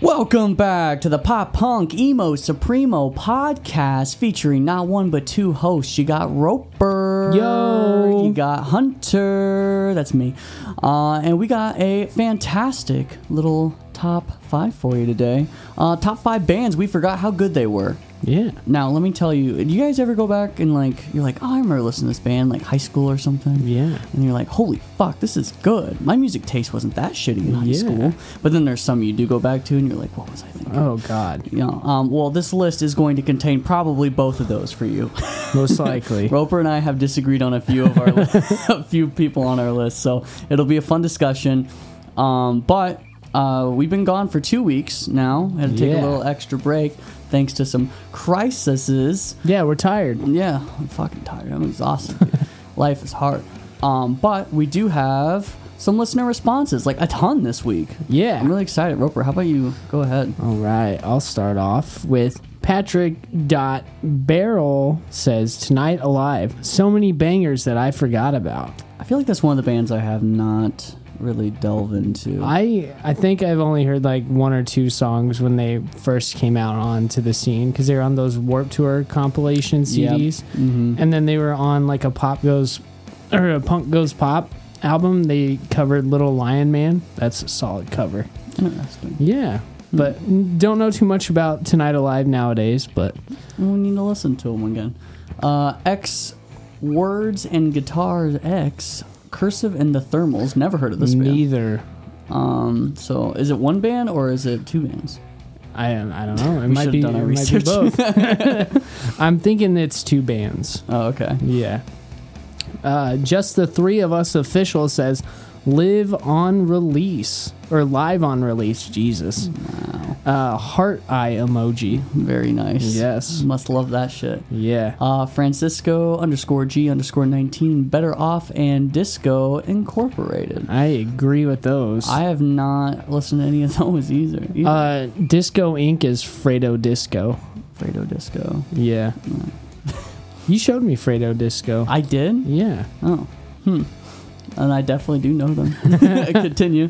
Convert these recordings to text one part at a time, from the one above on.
Welcome back to the Pop Punk Emo Supremo podcast featuring not one but two hosts. You got Roper. Yo. You got Hunter. That's me. And we got a fantastic little top 5 for you today. Top 5 bands we forgot how good they were. Yeah. Now, let me tell you, do you guys ever go back and you're like, oh, I remember listening to this band, like high school or something? Yeah. And you're like, holy fuck, this is good. My music taste wasn't that shitty in high school. But then there's some you do go back to and you're like, what was I thinking? Oh, God. You know, well, this list is going to contain probably both of those for you. Most likely. Roper and I have disagreed on a few of our a few people on our list, so it'll be a fun discussion. But we've been gone for 2 weeks now. Had to take a little extra break thanks to some crises. Yeah, we're tired. Yeah, I'm fucking tired. I'm exhausted. Dude. Life is hard. But we do have some listener responses, like a ton this week. Yeah. I'm really excited. Roper, how about you go ahead? All right. I'll start off with Patrick.Barrel says, Tonight Alive. So many bangers that I forgot about. I feel like that's one of the bands I have not really delved into. I think I've only heard like 1 or 2 songs when they first came out onto the scene because they were on those Warped Tour compilation CDs. Yep. Mm-hmm. And then they were on like a Punk Goes Pop album. They covered Little Lion Man. That's a solid cover. Interesting. Yeah. But don't know too much about Tonight Alive nowadays, but We need to listen to them again. X Words and Guitars X Cursive and the Thermals. Never heard of this band. neither. So is it one band or is it 2 bands? I don't know. It We might should've be, done our it might be research. both. I'm thinking it's 2 bands. Oh, okay. Yeah. Just the 3 of us official says live on release or live on release. Jesus. Wow. Heart eye emoji. Very nice. Yes. Must love that shit. Yeah. Francisco_G_19 Better Off and Disco Incorporated. I agree with those. I have not listened to any of those either. Disco Inc. is Fredo Disco. Fredo Disco. Yeah. You showed me Fredo Disco. I did? Yeah. Oh. And I definitely do know them. Continue.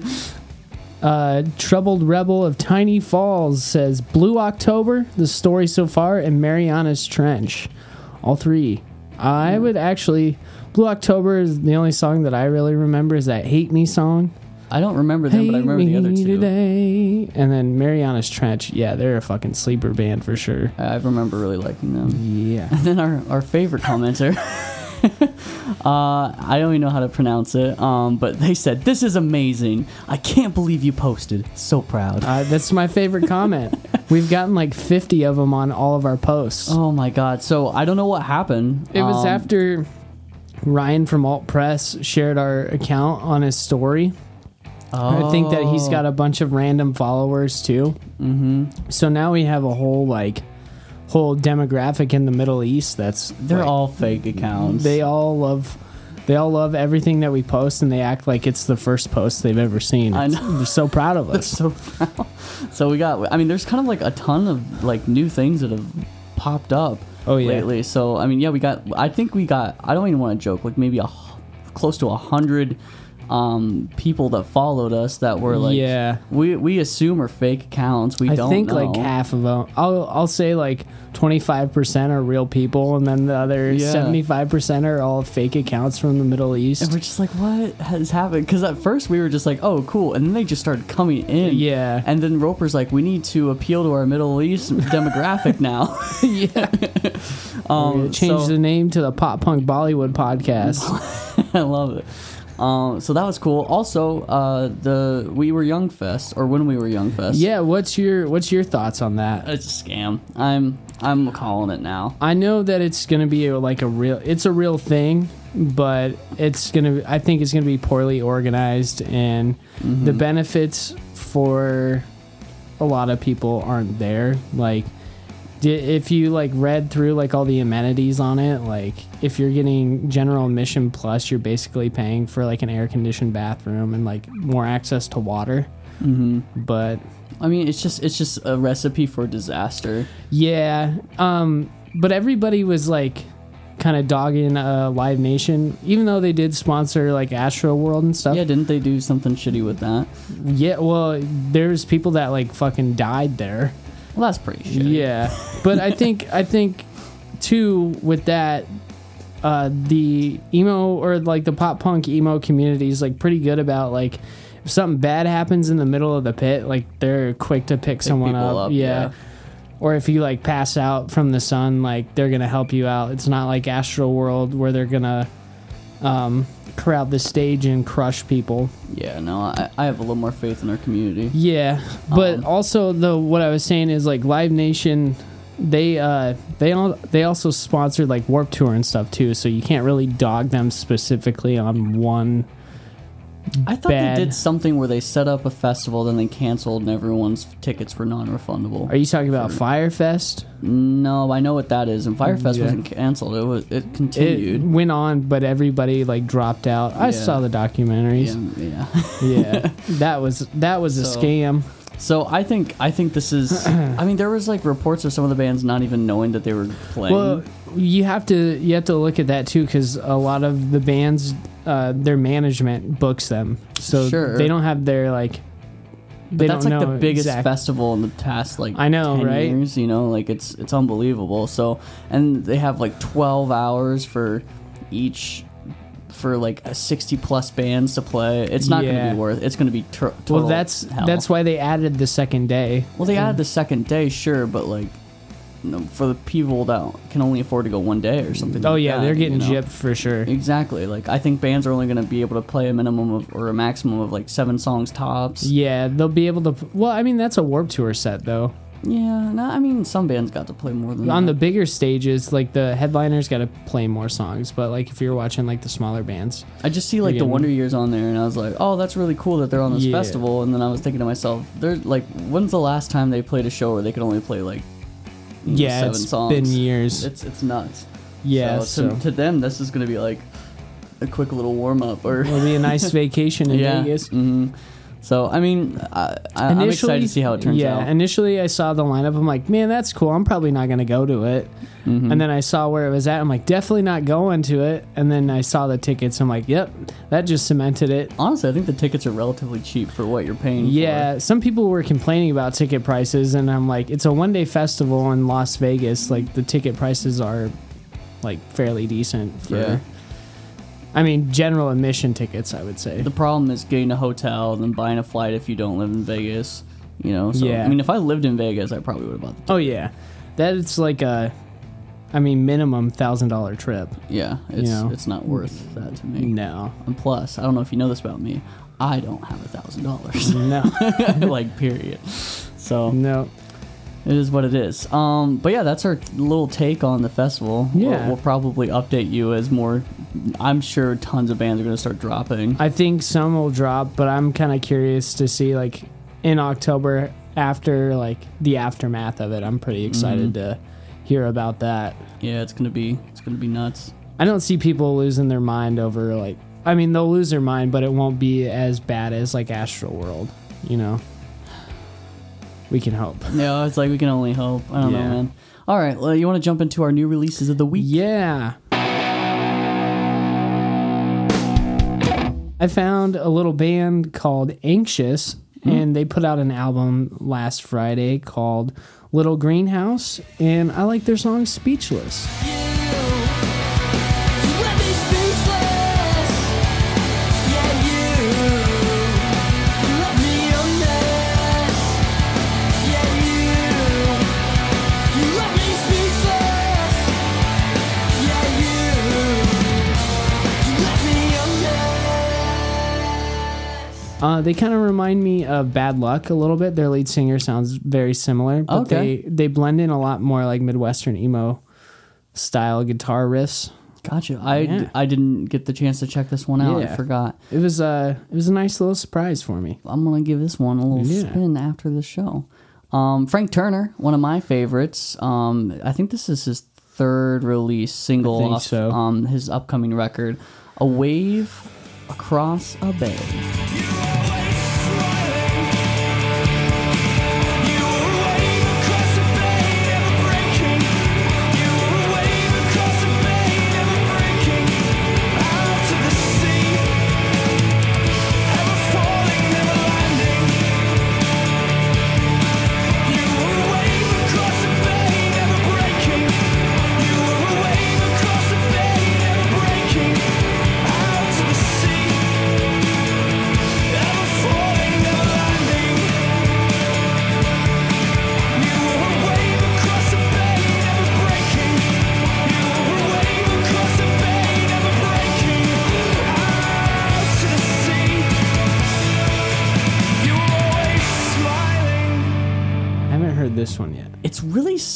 Troubled Rebel of Tiny Falls says Blue October, The Story So Far, and Mariana's Trench. All 3. I would actually... Blue October is the only song that I really remember is that Hate Me song. I don't remember them, but I remember the other 2. Today. And then Mariana's Trench. Yeah, they're a fucking sleeper band for sure. I remember really liking them. Yeah. And then our favorite commenter... I don't even know how to pronounce it, but they said, "This is amazing. I can't believe you posted. So proud." That's my favorite comment. We've gotten like 50 of them on all of our posts. Oh my god. So I don't know what happened. It was after Ryan from Alt Press shared our account on his story. I think that he's got a bunch of random followers too. Mm-hmm. So now we have a whole demographic in the Middle East they're all fake accounts. They all love everything that we post, and they act like it's the first post they've ever seen. I know. They're so proud of They're us. so proud. So there's kind of like a ton of like new things that have popped up lately. So I don't even want to joke, like maybe close to 100 people that followed us that were like, we assume are fake accounts. I think like half of them. I'll say like 25% are real people, and then the other 75% are all fake accounts from the Middle East. And we're just like, what has happened? Because at first we were just like, oh, cool, and then they just started coming in. Yeah. And then Roper's like, we need to appeal to our Middle East demographic now. Yeah. Change the name to the Pop Punk Bollywood podcast. I love it. So that was cool. Also, the We Were Young Fest, or When We Were Young Fest. Yeah, what's your thoughts on that? It's a scam. I'm calling it now. I know that it's gonna be it's a real thing, but I think it's gonna be poorly organized, and the benefits for a lot of people aren't there. Like, if you like read through like all the amenities on it, like if you're getting general admission plus, you're basically paying for like an air conditioned bathroom and like more access to water. But I mean, it's just a recipe for disaster. Yeah. But everybody was like kind of dogging Live Nation, even though they did sponsor like Astro World and stuff. Yeah, didn't they do something shitty with that? Yeah, well, there's people that like fucking died there. Well, that's pretty shitty. Yeah, but I think too with that, the emo or like the pop punk emo community is like pretty good about like if something bad happens in the middle of the pit, like they're quick to pick someone up. Yeah. Or if you like pass out from the sun, like they're gonna help you out. It's not like Astro World where they're gonna crowd the stage and crush people. Yeah, no, I have a little more faith in our community. Yeah, but also what I was saying is like Live Nation, they also sponsored like Warped Tour and stuff too, so you can't really dog them specifically on one. I thought they did something where they set up a festival, then they canceled, and everyone's tickets were non-refundable. Are you talking about Firefest? No, I know what that is. And Firefest wasn't canceled; it continued. It went on, but everybody like dropped out. I saw the documentaries. Yeah. That was a scam. So I think this is. I mean, there was like reports of some of the bands not even knowing that they were playing. Well, you have to look at that too, because a lot of the bands, their management books them, so they don't have their like. But that's like the biggest festival in the past like 10 right? years. You know, like it's unbelievable. So and they have like 12 hours for each. For like 60 plus bands to play, it's not going to be worth. It's going to be total. Well, that's why they added the second day. Well, they added the second day, sure, but like, for the people that can only afford to go one day or something. Oh yeah, they're getting gypped for sure. Exactly. Like I think bands are only going to be able to play a minimum of or a maximum of like 7 songs tops. Yeah, they'll be able to. Well, I mean that's a Warped Tour set though. Yeah, no, I mean some bands got to play more than on that. The bigger stages, like the headliners got to play more songs, but like if you're watching like the smaller bands, I just see like the Wonder Years on there, and I was like, oh, that's really cool that they're on this festival. And then I was thinking to myself, they're like, when's the last time they played a show where they could only play like 7 songs? It's been years. It's nuts. Yeah, so to them, this is gonna be like a quick little warm up, or it'll be a nice vacation in Vegas. Mm-hmm. So, I mean, I'm excited to see how it turns out. Yeah, initially I saw the lineup. I'm like, man, that's cool. I'm probably not going to go to it. Mm-hmm. And then I saw where it was at. I'm like, definitely not going to it. And then I saw the tickets. I'm like, yep, that just cemented it. Honestly, I think the tickets are relatively cheap for what you're paying for. Yeah, some people were complaining about ticket prices. And I'm like, it's a one-day festival in Las Vegas. Like, the ticket prices are, like, fairly decent for... Yeah. I mean, general admission tickets, I would say. The problem is getting a hotel and then buying a flight if you don't live in Vegas. You know, so I mean, if I lived in Vegas, I probably would have bought the ticket. Oh yeah, that's like minimum $1,000 trip. Yeah, it's not worth that to me. No. And plus, I don't know if you know this about me, I don't have $1,000. No, like period. So no. It is what it is. But yeah, that's our little take on the festival. Yeah. We'll probably update you as more. I'm sure tons of bands are going to start dropping. I think some will drop, but I'm kind of curious to see like in October after like the aftermath of it. I'm pretty excited to hear about that. Yeah, it's gonna be nuts. I don't see people losing their mind over like. I mean, they'll lose their mind, but it won't be as bad as like Astro World. You know. We can hope. Yeah, it's like we can only hope. I don't know, man. All right, well, you want to jump into our new releases of the week? Yeah. I found a little band called Anxious, and they put out an album last Friday called Little Greenhouse, and I like their song Speechless. They kind of remind me of Bad Luck a little bit. Their lead singer sounds very similar, but they blend in a lot more like Midwestern emo style guitar riffs. Gotcha. I didn't get the chance to check this one out. I forgot. It was a nice little surprise for me. I'm gonna give this one a little spin after the show. Frank Turner, one of my favorites. I think this is his third release single off his upcoming record, A Wave Across a Bay.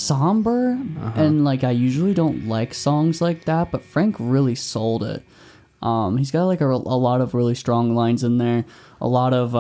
somber, and like I usually don't like songs like that, but Frank really sold it. He's got like a lot of really strong lines in there, a lot of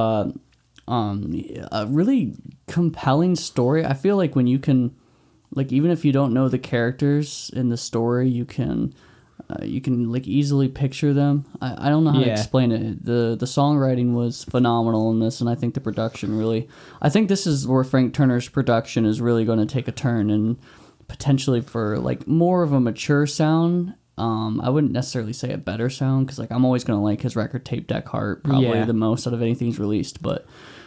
a really compelling story. I feel like when you can, like, even if you don't know the characters in the story, you can like easily picture them. I don't know how to explain it. The songwriting was phenomenal in this, and I think the production really, I think this is where Frank Turner's production is really going to take a turn, and potentially for like more of a mature sound. I wouldn't necessarily say a better sound, because like I'm always going to like his record Tape Deck Heart probably the most out of anything he's released, but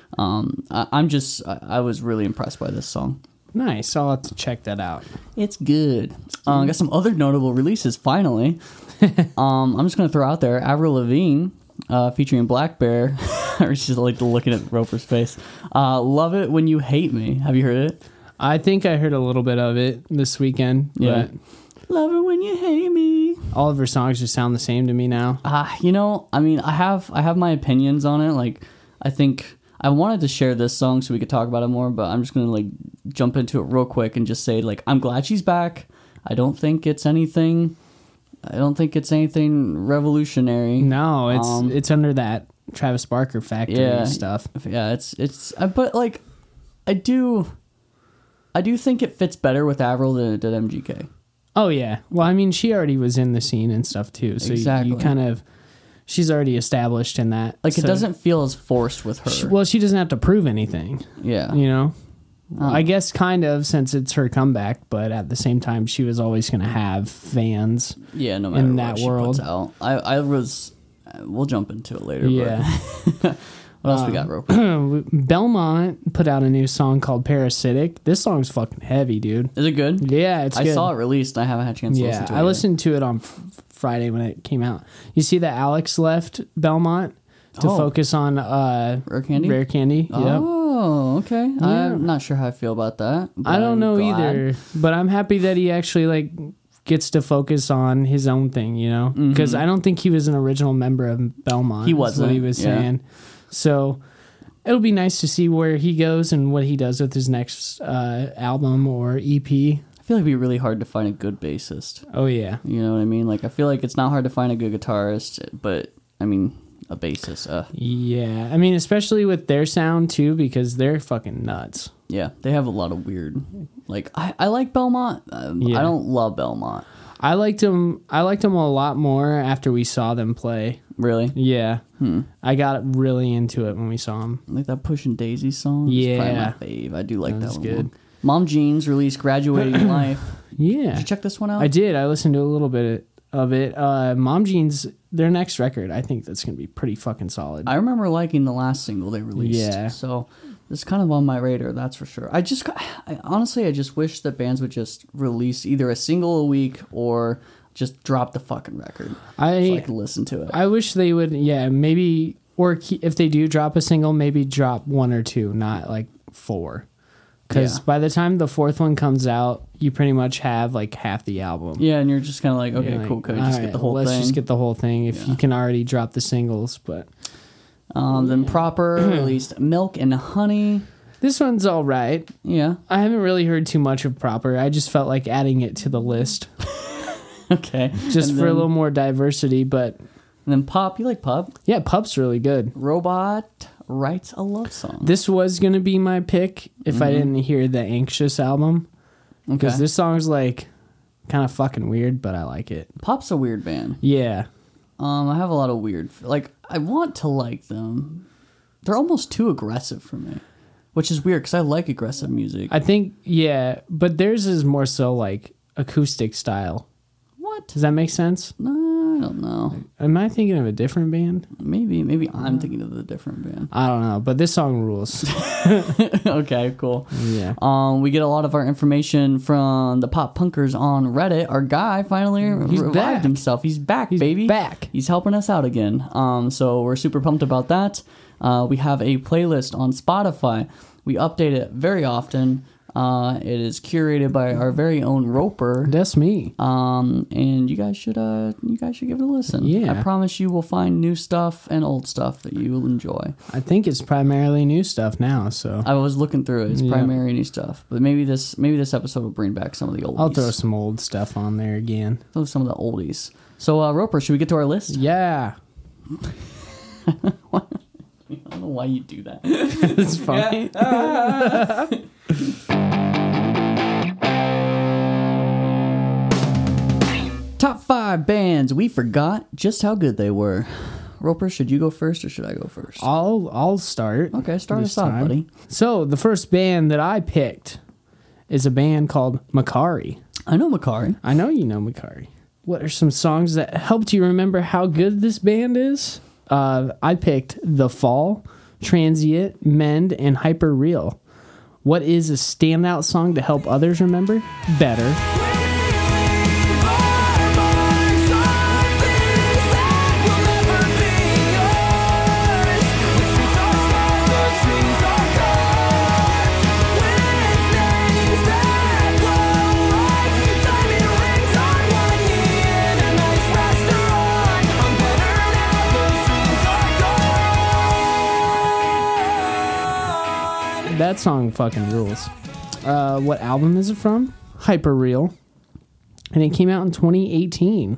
I was really impressed by this song. Nice. I'll have to check that out. It's good. Got some other notable releases, finally. I'm just going to throw out there, Avril Lavigne, featuring Black Bear. She's like looking at Roper's face. Love It When You Hate Me. Have you heard it? I think I heard a little bit of it this weekend. Yeah. Love It When You Hate Me. All of her songs just sound the same to me now. You know, I mean, I have my opinions on it. Like, I think I wanted to share this song so we could talk about it more, but I'm just going to like jump into it real quick and just say, like, I'm glad she's back. I don't think it's anything revolutionary. No, it's under that Travis Barker factory stuff. Yeah, but like I do think it fits better with Avril than it did MGK. Oh yeah. Well, I mean, she already was in the scene and stuff too, so exactly. you kind of, she's already established in that. Like, it doesn't feel as forced with her. She doesn't have to prove anything. Yeah. You know? I guess kind of, since it's her comeback, but at the same time, she was always going to have fans. Yeah, no matter in what that she world. puts out. We'll jump into it later. Yeah. But what else we got, Roper? Belmont put out a new song called Parasitic. This song's fucking heavy, dude. Is it good? Yeah, it's good. I saw it released. I haven't had a chance to listen to it. I listened to it on Friday when it came out. You see that Alex left Belmont to focus on Rare Candy? Rare Candy. Oh, okay. Yeah. I'm not sure how I feel about that. I don't know either, but I'm happy that he actually like gets to focus on his own thing, you know? Because I don't think he was an original member of Belmont. He wasn't. What he was saying. So it'll be nice to see where he goes and what he does with his next album or EP. I feel like it'd be really hard to find a good bassist. Oh, yeah. You know what I mean? Like, I feel like it's not hard to find a good guitarist, but, I mean, a bassist. Yeah. I mean, especially with their sound, too, because they're fucking nuts. Yeah, they have a lot of weird... Like, I like Belmont. I don't love Belmont. I liked them a lot more after we saw them play. Really? Yeah. I got really into it when we saw them. Like that Pushing Daisy song? Yeah. It's probably my fave. I do like that one. Good. Mom Jeans released Graduating Life. Yeah. Did you check this one out? I did. I listened to a little bit of it. Mom Jeans, their next record, I think that's going to be pretty fucking solid. I remember liking the last single they released. Yeah. So it's kind of on my radar, that's for sure. I honestly just wish that bands would just release either a single a week or just drop the fucking record. So I could listen to it. I wish they would, maybe, or if they do drop a single, maybe drop 1 or 2, not like 4. Because by the time the 4th one comes out, you pretty much have like half the album. Yeah, and you're just kind of like, okay, cool, could I just get the whole thing? Let's just get the whole thing if you can already drop the singles, but... Then Proper released Milk and Honey. This one's all right. Yeah. I haven't really heard too much of Proper. I just felt like adding it to the list. Okay. Just for a little more diversity, but... And then Pop. You like Pop? Yeah, Pup's really good. Robot Writes a Love Song. This was going to be my pick if I didn't hear the Anxious album. Because this song's like kind of fucking weird, but I like it. Pop's a weird band. Yeah. I have a lot of weird... Like, I want to like them. They're almost too aggressive for me. Which is weird, because I like aggressive music. I think, but theirs is more so like acoustic style. What? Does that make sense? No, I don't know. Am I thinking of a different band? Maybe I'm thinking of a different band. I don't know, but this song rules. Okay, cool. Yeah. We get a lot of our information from the pop punkers on Reddit. Our guy finally revived himself. He's back, baby. Back. He's helping us out again. So we're super pumped about that. We have a playlist on Spotify. We update it very often. It is curated by our very own Roper. That's me. And you guys should give it a listen. Yeah. I promise you will find new stuff and old stuff that you will enjoy. I think it's primarily new stuff now, so I was looking through it. It's primarily new stuff, but maybe this episode will bring back some of the oldies. I'll throw some old stuff on there again. Throw some of the oldies. So Roper, should we get to our list? Yeah. I don't know why you do that. It's funny. Top 5 bands we forgot just how good they were. Roper, should you go first or should I go first? I'll start. Okay, start us off, buddy. So the first band that I picked is a band called Makari. I know Makari. I know you know Makari. What are some songs that helped you remember how good this band is? I picked The Fall, Transient, Mend, and Hyper Real. What is a standout song to help others remember? Better. That song fucking rules. What album is it from? Hyper Real. And it came out in 2018.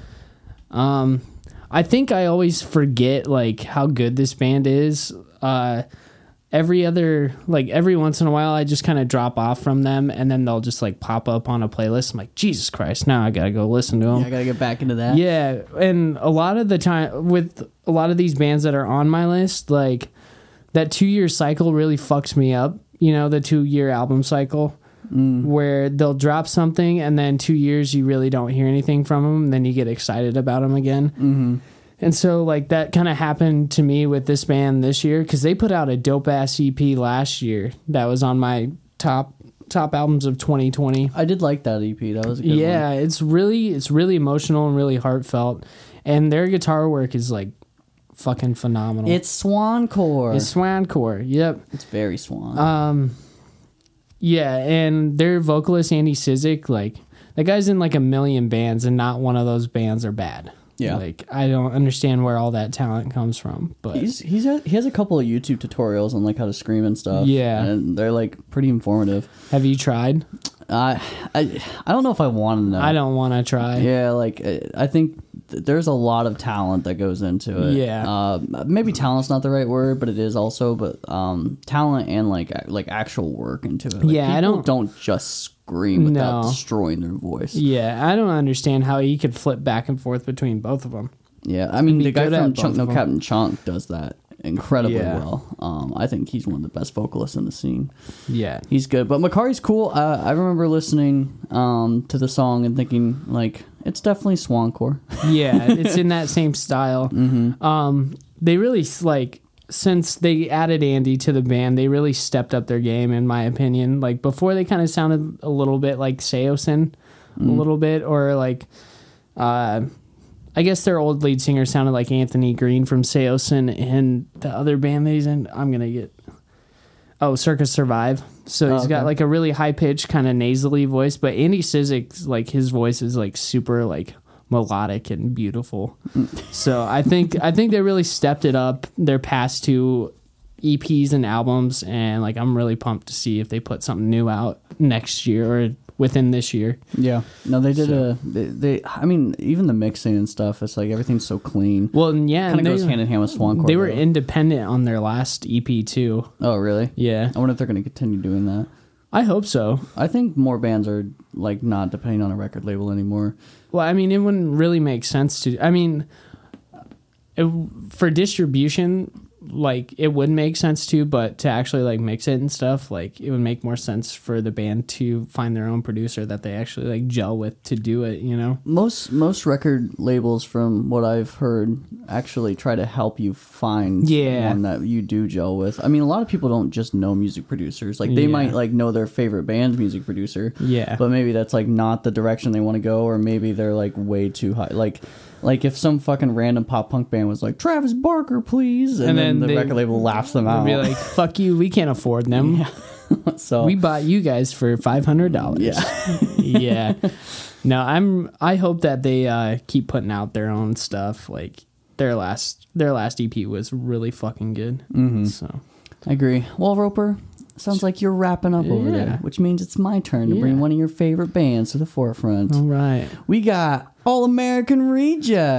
I think I always forget like how good this band is. Every once in a while I just kind of drop off from them and then they'll just like pop up on a playlist. I'm like, Jesus Christ, now I gotta go listen to them. Yeah, I gotta get back into that. Yeah, and a lot of the time with a lot of these bands that are on my list, like that 2-year cycle really fucks me up. You know, the 2-year album cycle where they'll drop something and then 2 years you really don't hear anything from them. And then you get excited about them again. Mm-hmm. And so like that kind of happened to me with this band this year because they put out a dope ass EP last year that was on my top albums of 2020. I did like that EP. That was a good one. Yeah, it's really emotional and really heartfelt. And their guitar work is like fucking phenomenal. It's Swancore. Yep. It's very Swan. Yeah, and their vocalist Andy Cizik, like that guy's in like a million bands, and not one of those bands are bad. Yeah, like I don't understand where all that talent comes from, but he has a couple of YouTube tutorials on like how to scream and stuff. Yeah, and they're like pretty informative. Have you tried? I don't know if I want to know. I don't want to try. Yeah, like I think there's a lot of talent that goes into it. Yeah. Maybe talent's not the right word, but it is also. But talent and like actual work into it. Like, yeah, people don't just scream without destroying their voice. Yeah, I don't understand how he could flip back and forth between both of them. Yeah, I mean the guy from Chunk No Captain Chunk does that incredibly well. I think he's one of the best vocalists in the scene. Yeah, he's good. But Makari's cool. I remember listening to the song and thinking like it's definitely Swancore. Yeah, it's in that same style. Mm-hmm. They really like since they added Andy to the band, they really stepped up their game in my opinion. Like before, they kind of sounded a little bit like Seosin, a little bit, or like. I guess their old lead singer sounded like Anthony Green from Seosin, and the other band that he's in, Circus Survive. So he's got like a really high pitched kind of nasally voice, but Andy Cizik, like his voice is like super like melodic and beautiful. So I think they really stepped it up their past 2 EPs and albums, and like I'm really pumped to see if they put something new out next year or within this year. Yeah. No, they did I mean, even the mixing and stuff, it's like everything's so clean. Well, yeah. Kind of goes hand in hand with Swancore. They were independent on their last EP too. Oh, really? Yeah. I wonder if they're going to continue doing that. I hope so. I think more bands are like not depending on a record label anymore. Well, I mean, it wouldn't really make sense to. I mean, for distribution, like it would make sense too, but to actually like mix it and stuff, like it would make more sense for the band to find their own producer that they actually like gel with to do it, you know? Most record labels, from what I've heard, actually try to help you find one that you do gel with. I mean, a lot of people don't just know music producers. Like they might like know their favorite band's music producer. Yeah. But maybe that's like not the direction they want to go, or maybe they're like way too high. Like if some fucking random pop punk band was like, Travis Barker, please, and then the record label laughs them out. Be like, fuck you, we can't afford them. Yeah. So we bought you guys for $500. Yeah. Yeah. No, I hope that they keep putting out their own stuff. Like their last EP was really fucking good. So I agree. Well, Roper, sounds like you're wrapping up over there, which means it's my turn to bring one of your favorite bands to the forefront. All right. We got All American Rejects.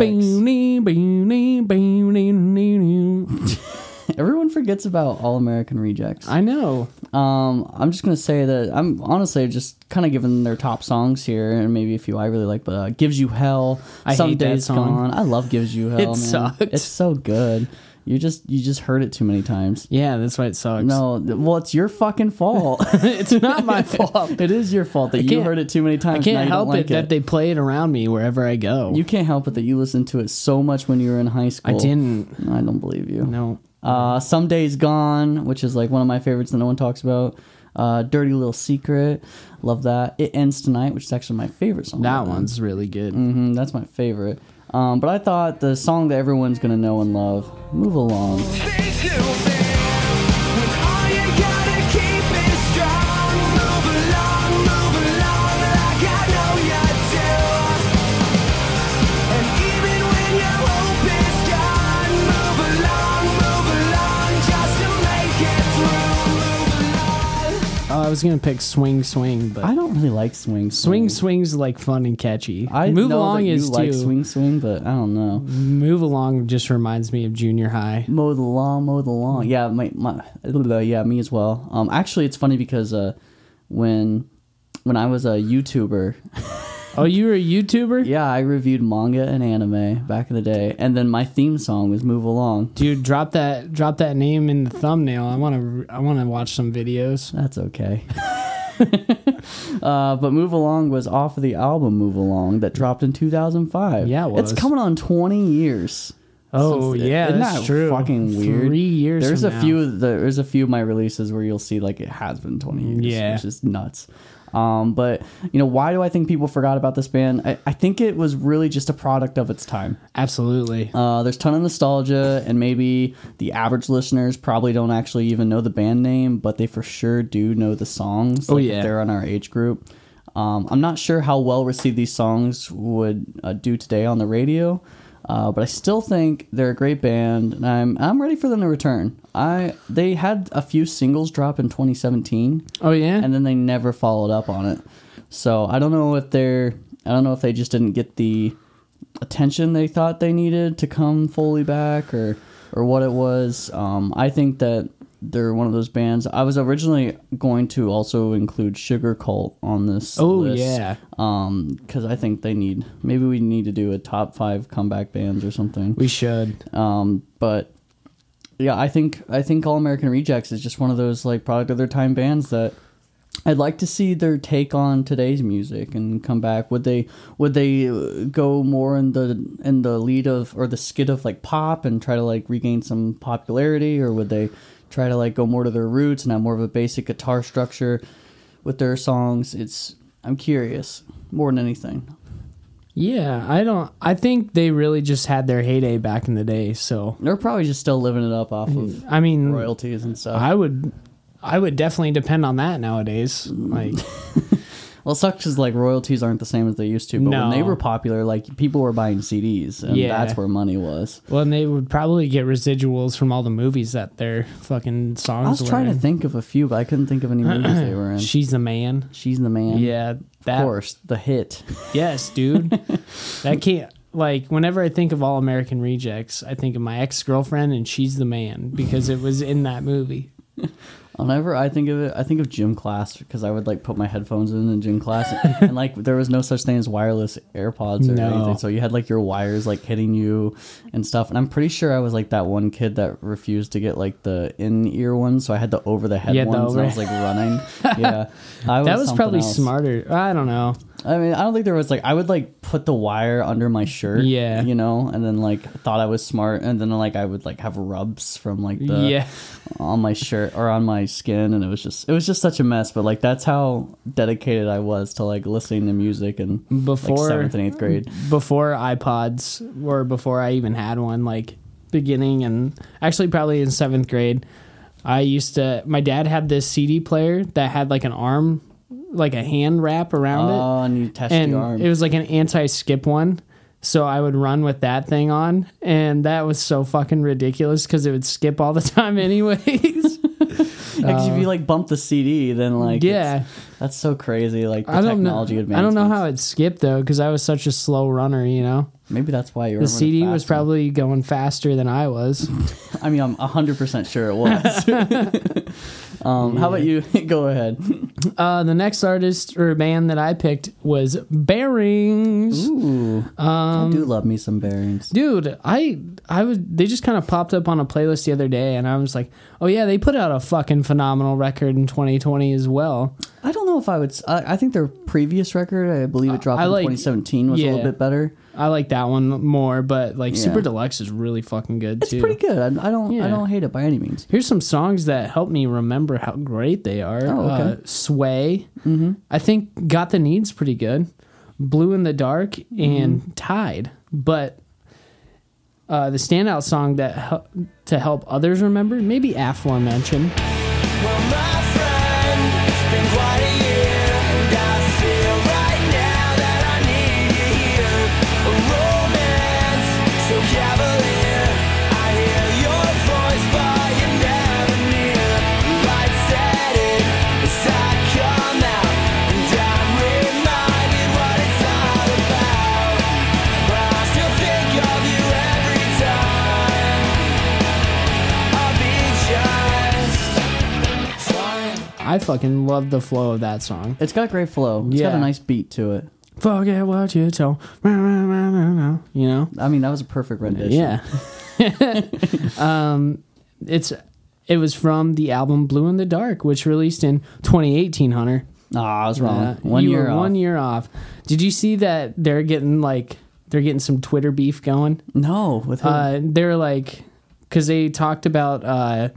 Everyone forgets about All American Rejects. I know. I'm just gonna say that I'm honestly just kind of giving their top songs here, and maybe a few I really like. But Gives You Hell, I Some hate that Days song. Gone. I love Gives You Hell. It man. sucks. It's so good. You just heard it too many times. Yeah, that's why it sucks. No, well, it's your fucking fault. It's not my fault. It is your fault that you heard it too many times. I can't now you help don't like it that they play it around me wherever I go. You can't help it that you listened to it so much when you were in high school. I didn't. I don't believe you. No. Some Days Gone, which is like one of my favorites that no one talks about. Dirty Little Secret, love that. It Ends Tonight, which is actually my favorite song. That one's really good. That's my favorite. But I thought the song that everyone's gonna know and love, Move Along. I was gonna pick Swing Swing, but I don't really like Swing Swing's like fun and catchy. I Move know Along that you is like too. Swing, but I don't know. Move Along just reminds me of junior high. Mow the lawn. Yeah, yeah, me as well. Actually, it's funny because when I was a YouTuber. Oh, you were a YouTuber? Yeah, I reviewed manga and anime back in the day, and then my theme song was "Move Along." Dude, drop that name in the thumbnail. I want to watch some videos. That's okay. But "Move Along" was off of the album "Move Along" that dropped in 2005. Yeah, it was. It's coming on 20 years. Oh yeah, isn't that's that true. Fucking weird. 3 years. There's from a now. few. There's a few of my releases where you'll see like it has been 20 years. Yeah, which is nuts. But why do I think people forgot about this band? I think it was really just a product of its time. Absolutely. There's a ton of nostalgia, and maybe the average listeners probably don't actually even know the band name, but they for sure do know the songs. Oh, yeah. If they're on our age group. I'm not sure how well received these songs would do today on the radio. But I still think they're a great band, and I'm ready for them to return. They had a few singles drop in 2017. Oh yeah, and then they never followed up on it. So I don't know if they just didn't get the attention they thought they needed to come fully back, or what it was. I think that they're one of those bands. I was originally going to also include Sugar Cult on this list. Yeah. Because I think maybe we need to do a top 5 comeback bands or something. We should. But yeah, I think All American Rejects is just one of those like product of their time bands that I'd like to see their take on today's music and come back. Would they go more in the lead of, or the skid of like pop and try to like regain some popularity, or would they try to like go more to their roots and have more of a basic guitar structure with their songs? I'm curious more than anything. Yeah, I think they really just had their heyday back in the day, so They're probably just still living it up off of royalties and stuff. I would definitely depend on that nowadays. Like Well, it sucks because like royalties aren't the same as they used to. But when they were popular, like people were buying CDs, and that's where money was. Well, and they would probably get residuals from all the movies that their fucking songs were. I was trying to think of a few, but I couldn't think of any movies they were in. She's the Man. She's the Man. Yeah, of course, the hit. Yes, dude. That can't. Like, whenever I think of All American Rejects, I think of my ex-girlfriend and She's the Man because it was in that movie. Whenever I think of it, I think of gym class because I would like put my headphones in gym class, and like there was no such thing as wireless AirPods or anything, so you had like your wires like hitting you and stuff. And I'm pretty sure I was like that one kid that refused to get like the in-ear ones, so I had the over-the-head ones, and I was like running. Yeah, that was probably smarter. I don't know. I mean, I don't think there was like, I would like put the wire under my shirt, and then like thought I was smart, and then like I would like have rubs from like on my shirt or on my skin, and it was just such a mess. But like that's how dedicated I was to like listening to music and before like 7th and 8th grade, before iPods, or before I even had one, like beginning and actually probably in 7th grade. My dad had this CD player that had like an arm, like a hand wrap around it. Oh, and you test the arm. It was like an anti-skip one. So I would run with that thing on, and that was so fucking ridiculous because it would skip all the time anyways. Because if you like bump the CD, then like that's so crazy. Like the technology advancements. I don't know how it skipped though, because I was such a slow runner. You know, maybe that's why you were. The CD was probably going faster than I was. I mean, I'm 100% sure it was. How about you? Go ahead. The next artist or band that I picked was Bearings. Ooh, I do love me some Bearings, dude. They just kind of popped up on a playlist the other day, and I was like, oh yeah, they put out a fucking phenomenal record in 2020 as well. I don't know if I would. I think their previous record, I believe it dropped in 2017, was a little bit better. I like that one more, but like Super Deluxe is really fucking good too. It's pretty good. I don't hate it by any means. Here's some songs that help me remember how great they are. Oh, okay. Sway. Mm-hmm. I think Got the Needs pretty good. Blue in the Dark and Tide. But the standout song that to help others remember, maybe Aforementioned. Well, my friend, it's been quite a year, and I feel right now that I need you here. A romance so cavalier. I hear your voice, but you're never near. Lights set in as I come out, and I'm reminded what it's all about. But I still think of you every time. I'll be just fine. I fucking love the flow of that song. It's got great flow. It's got a nice beat to it. Forget what you told. You know? I mean, that was a perfect rendition. Yeah. It was from the album Blue in the Dark, which released in 2018, Hunter. I was wrong. 1 year off. Did you see that they're getting some Twitter beef going? No. With who? They're like, because they talked about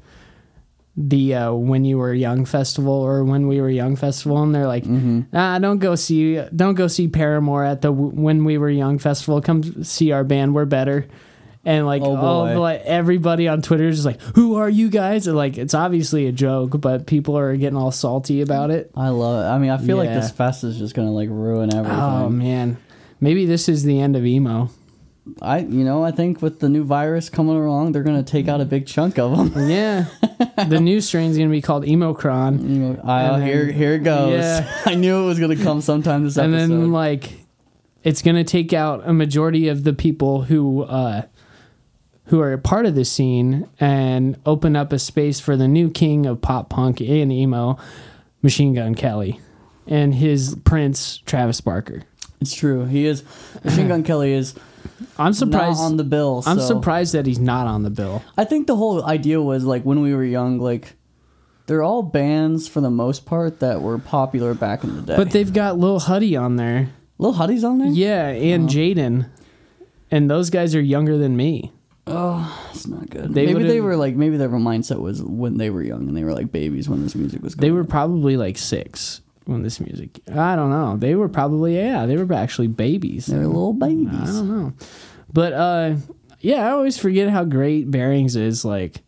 the When You Were Young festival or When We Were Young festival, and they're like, don't go see Paramore at the When We Were Young festival. Come see our band. We're better. And like everybody on Twitter is just like, who are you guys? And like, it's obviously a joke, but people are getting all salty about it. I love it. I mean, I feel like this fest is just gonna like ruin everything. Oh man, maybe this is the end of emo. I think with the new virus coming along, they're gonna take out a big chunk of them. Yeah, the new strain's gonna be called Emocron. Here it goes. Yeah. I knew it was gonna come sometime this episode. And then like, it's gonna take out a majority of the people who are a part of the scene and open up a space for the new king of pop punk and emo, Machine Gun Kelly, and his prince Travis Barker. It's true. He is. Machine Gun Kelly is. I'm surprised not on the bill. I'm surprised that he's not on the bill. I think the whole idea was like when we were young, like they're all bands for the most part that were popular back in the day. But they've got Lil Huddy on there. Lil Huddy's on there? Yeah, and Jaden. And those guys are younger than me. Oh, that's not good. Maybe their mindset was when they were young and they were like babies when this music was going. They were probably like 6 when this music. I don't know. They were probably they were actually babies. They were little babies. I don't know. But I always forget how great Bearings is. Like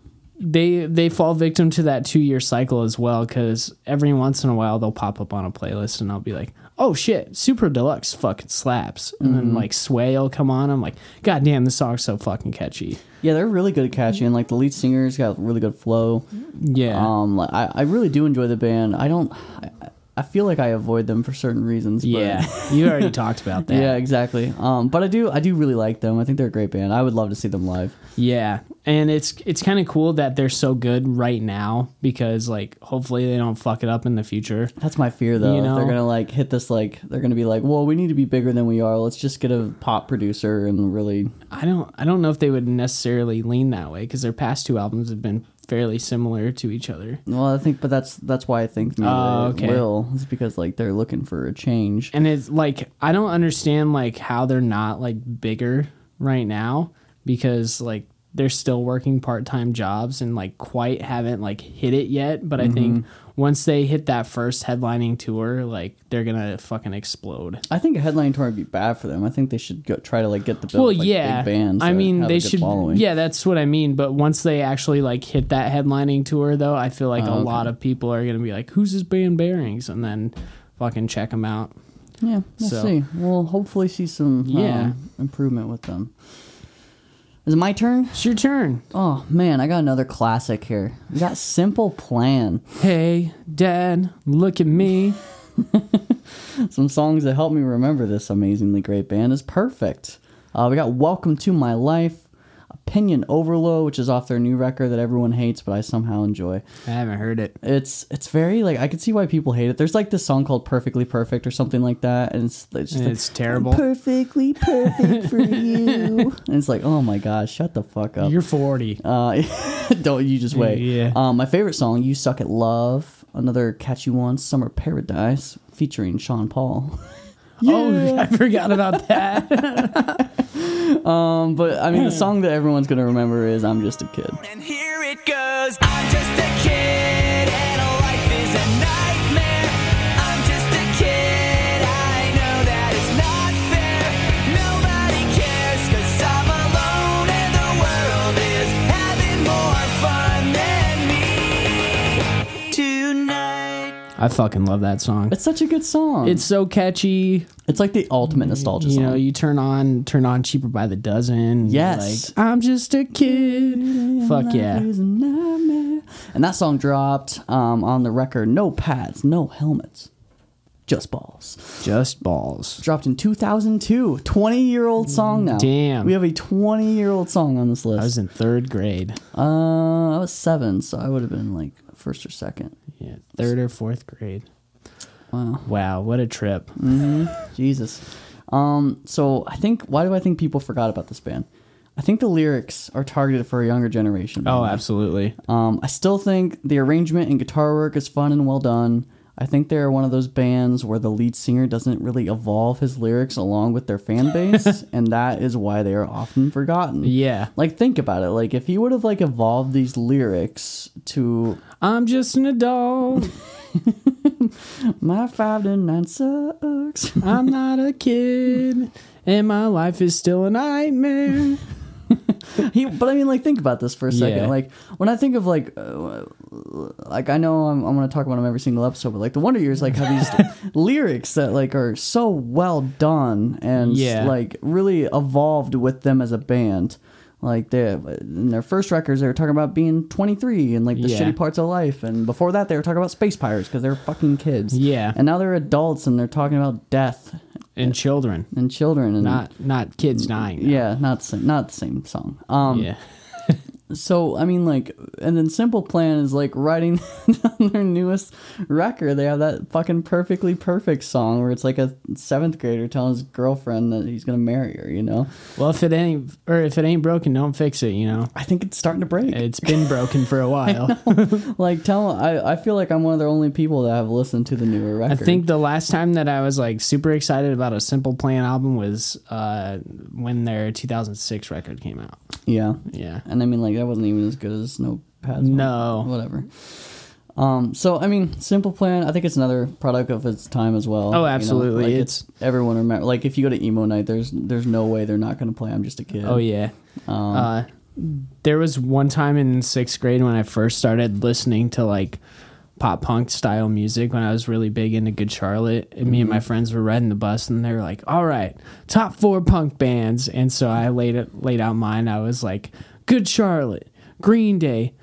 they fall victim to that 2-year cycle as well, because every once in a while they'll pop up on a playlist and I'll be like, oh shit, Super Deluxe fucking slaps. And then like Sway will come on. I'm like, god damn, this song's so fucking catchy. Yeah, they're really good at catchy, and like the lead singer's got really good flow. Yeah. I really do enjoy the band. I feel like I avoid them for certain reasons. But yeah, you already talked about that. Yeah, exactly. But I do really like them. I think they're a great band. I would love to see them live. Yeah, and it's kind of cool that they're so good right now, because like hopefully they don't fuck it up in the future. That's my fear though. You know? They're gonna like hit this, like they're gonna be like, well, we need to be bigger than we are. Let's just get a pop producer and really. I don't know if they would necessarily lean that way, because their past 2 albums have been fairly similar to each other. Well, I think, but that's why I think maybe they will. It's because like they're looking for a change. And it's like I don't understand like how they're not like bigger right now, because like they're still working part-time jobs and like quite haven't like hit it yet. But I think once they hit that first headlining tour, like they're gonna fucking explode. I think a headlining tour would be bad for them. I think they should try to like get the bill. Well, with, like, big bands. I mean, they should. Following. Yeah, that's what I mean. But once they actually like hit that headlining tour, though, I feel like a lot of people are gonna be like, "Who's this band Bearings?" and then fucking check them out. Yeah, we'll see. We'll hopefully see some improvement with them. Is it my turn? It's your turn. Oh, man, I got another classic here. We got Simple Plan. Hey, Dad, look at me. Some songs that help me remember this amazingly great band is Perfect. We got Welcome to My Life, Opinion Overload, which is off their new record that everyone hates, but I somehow enjoy. I haven't heard it. It's very, like, I can see why people hate it. There's, like, this song called Perfectly Perfect or something like that, and it's terrible. Perfectly perfect for you. And it's like, oh my gosh, shut the fuck up. You're 40. Don't, you just wait. Yeah. My favorite song, You Suck at Love, another catchy one, Summer Paradise, featuring Sean Paul. Yeah. Oh, I forgot about that. But I mean, the song that everyone's gonna remember is "I'm Just a Kid." And here it goes. I'm just a kid, and life is a nightmare. I'm just a kid. I know that it's not fair. Nobody cares, 'cause I'm alone, and the world is having more fun than me tonight. I fucking love that song. It's such a good song. It's so catchy. It's like the ultimate nostalgia song. You know, you turn on Cheaper by the Dozen. Yes. Like, I'm just a kid. Fuck yeah. And that song dropped on the record No Pads, No Helmets, Just Balls. Just Balls. Dropped in 2002. 20-year-old song now. Damn. We have a 20-year-old song on this list. I was in 3rd grade. I was 7, so I would have been like 1st or 2nd. Yeah, 3rd or 4th grade. Wow, what a trip. Mm-hmm. Jesus. So why do I think people forgot about this band? I think the lyrics are targeted for a younger generation. Oh, absolutely. I still think the arrangement and guitar work is fun and well done. I think they're one of those bands where the lead singer doesn't really evolve his lyrics along with their fan base, and that is why they are often forgotten. Yeah. Like, think about it. Like, if he would have, like, evolved these lyrics to... I'm just an adult. My 5 to 9 sucks. I'm not a kid, and my life is still a nightmare. But I mean, like, think about this for a second. Yeah. Like, when I think of like I know I'm going to talk about them every single episode, but like the Wonder Years, like, have these lyrics that like are so well done and like really evolved with them as a band. Like, in their first records, they were talking about being 23 and like the shitty parts of life, and before that, they were talking about space pirates because they're fucking kids. Yeah, and now they're adults and they're talking about death and children and not kids dying. No. Yeah, not the same song. Yeah. So, I mean, like, and then Simple Plan is, like, writing on their newest record. They have that fucking Perfectly Perfect song where it's like a 7th grader telling his girlfriend that he's going to marry her, you know? Well, if it ain't broken, don't fix it, you know? I think it's starting to break. It's been broken for a while. Like, I feel like I'm one of the only people that have listened to the newer record. I think the last time that I was, like, super excited about a Simple Plan album was when their 2006 record came out. Yeah. Yeah. And I mean, like, that wasn't even as good as No Pads. No. Whatever. So, I mean, Simple Plan, I think it's another product of its time as well. Oh, absolutely. You know? Like, it's everyone remember. Like, if you go to emo night, there's no way they're not going to play I'm Just a Kid. Oh, yeah. There was one time in 6th grade when I first started listening to, like, pop punk style music when I was really big into Good Charlotte, and me and my friends were riding the bus, and they were like, all right, top 4 punk bands. And so I laid out mine. I was like, Good Charlotte, Green Day,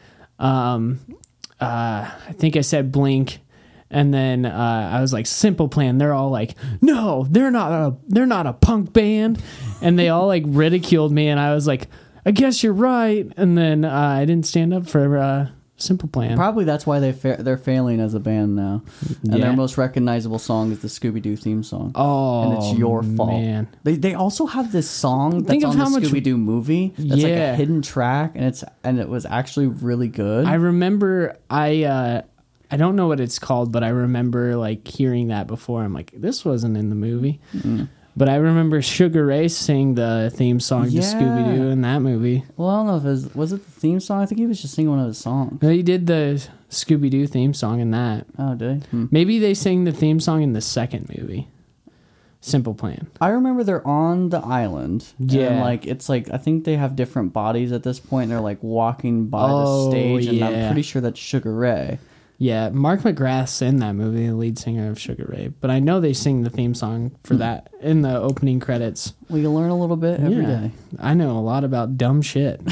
I think I said Blink, and then I was like, Simple Plan. They're all like, no, they're not a punk band, and they all like ridiculed me, and I was like, I guess you're right. And then I didn't stand up for Simple Plan. Probably that's why they're failing as a band now. And their most recognizable song is the Scooby-Doo theme song. Oh, and it's your fault. Man. They also have this song that's on the Scooby-Doo movie that's like a hidden track, and it was actually really good. I remember I don't know what it's called, but I remember like hearing that before. I'm like, this wasn't in the movie. But I remember Sugar Ray sang the theme song to Yeah. Scooby-Doo in that movie. Well, I don't know if was it the theme song? I think he was just singing one of his songs. No, he did the Scooby-Doo theme song in that. Oh, did he? Maybe they sang the theme song in the second movie. Simple Plan. I remember they're on the island. Yeah. And like it's like I think they have different bodies at this point. And they're like walking by the stage, and I'm yeah. pretty sure that's Sugar Ray. Yeah, Mark McGrath's in that movie, the lead singer of Sugar Ray. But I know they sing the theme song for that in the opening credits. We learn a little bit every day. I know a lot about dumb shit.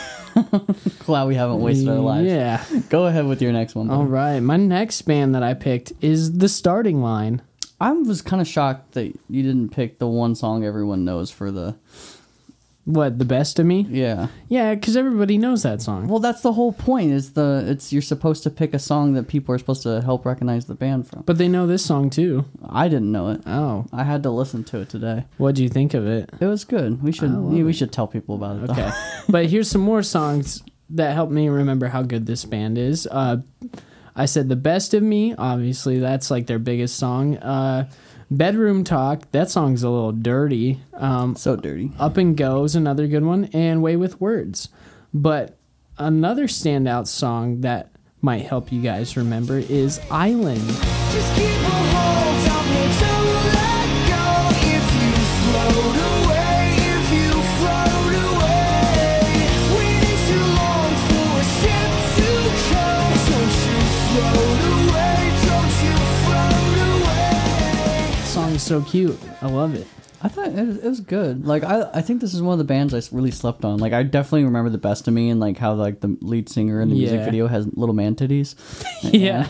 Glad we haven't wasted our lives. Yeah. Go ahead with your next one. buddy. All right. My next band that I picked is The Starting Line. I was kind of shocked that you didn't pick the one song everyone knows for the. What, The Best of Me? Yeah. Yeah, because everybody knows that song. Well, that's the whole point. It's you're supposed to pick a song that people are supposed to help recognize the band from. But they know this song too. I didn't know it. Oh. I had to listen to it today. What'd you think of it? It was good. We should tell people about it. Okay. But here's some more songs that help me remember how good this band is. I said The Best of Me. Obviously, that's like their biggest song. Bedroom Talk. That song's a little dirty. So dirty. Up and Go's another good one. And Way with Words. But another standout song that might help you guys remember is Island. Just keep a hold on me to let go. If you float away, if you float away, waiting too long for a ship to come. Don't you float away, don't you float away. The song is so cute. I love it. I thought it was good. Like I think this is one of the bands I really slept on. Like I definitely remember The Best of Me and like how like the lead singer in the music Yeah. video has little man titties. Yeah.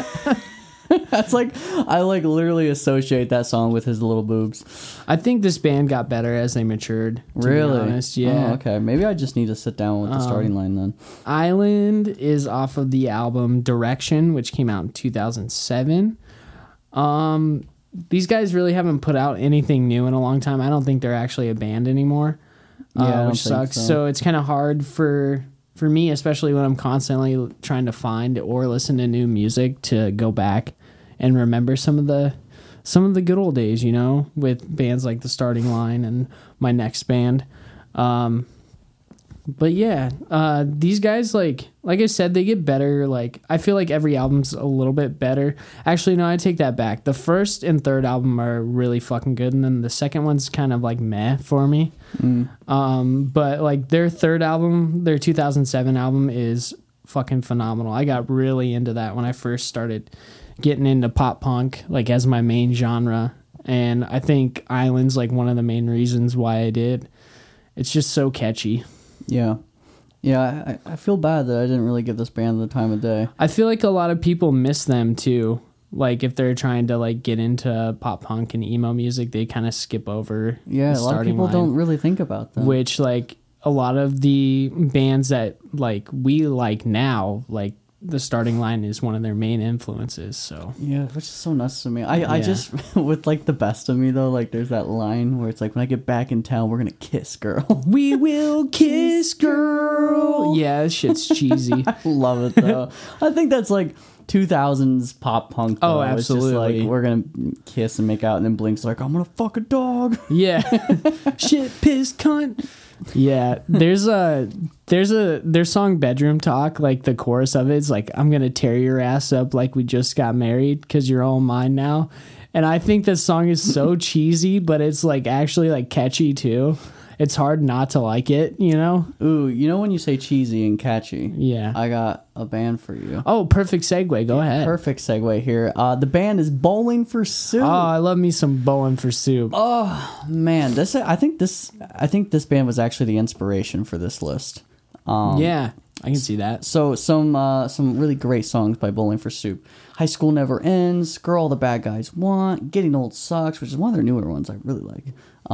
That's like I like literally associate that song with his little boobs. I think this band got better as they matured. To Really? Be honest. Yeah. Oh, okay. Maybe I just need to sit down with the starting line then. Island is off of the album Direction, which came out in 2007. These guys really haven't put out anything new in a long time. I don't think they're actually a band anymore, Yeah, I don't which think sucks. so. So it's kind of hard for me, especially when I'm constantly trying to find or listen to new music, to go back and remember some of the good old days, you know, with bands like The Starting Line and my next band. But yeah, these guys, like I said, they get better. Like, I feel like every album's a little bit better. Actually, no, I take that back. The first and third album are really fucking good, and then the second one's kind of like meh for me. But like their third album, their 2007 album, is fucking phenomenal. I got really into that when I first started getting into pop punk, like as my main genre. And I think Island's like one of the main reasons why I did. It's just so catchy. Yeah. Yeah, I feel bad that I didn't really give this band the time of day. I feel like a lot of people miss them too. Like if they're trying to like get into pop punk and emo music, they kind of skip over. Yeah, the a lot of Starting people Line, don't really think about them. Which like a lot of the bands that like we like now, like the Starting Line is one of their main influences. So Yeah, which is so nuts to me. I Yeah. just, with like The Best of Me though, like there's that line where it's like, when I get back in town, we're going to kiss, girl. we will kiss, girl. Yeah, this shit's cheesy. I love it though. I think that's like 2000s pop punk. Though. Oh, It's just absolutely. like, we're going to kiss and make out, and then Blink's like, I'm going to fuck a dog. Yeah. Shit, piss, cunt. Yeah, there's their song Bedroom Talk, like the chorus of it's like, I'm gonna tear your ass up like we just got married because you're all mine now. And I think this song is so cheesy, but it's like actually like catchy too. It's hard not to like it, you know? Ooh, you know when you say cheesy and catchy? Yeah. I got a band for you. Oh, perfect segue. Go ahead. Perfect segue here. The band is Bowling for Soup. Oh, I love me some Bowling for Soup. Oh man, I think this band was actually the inspiration for this list. Yeah, I can see that. So some really great songs by Bowling for Soup. High School Never Ends, Girl All the Bad Guys Want, Getting Old Sucks, which is one of their newer ones I really like.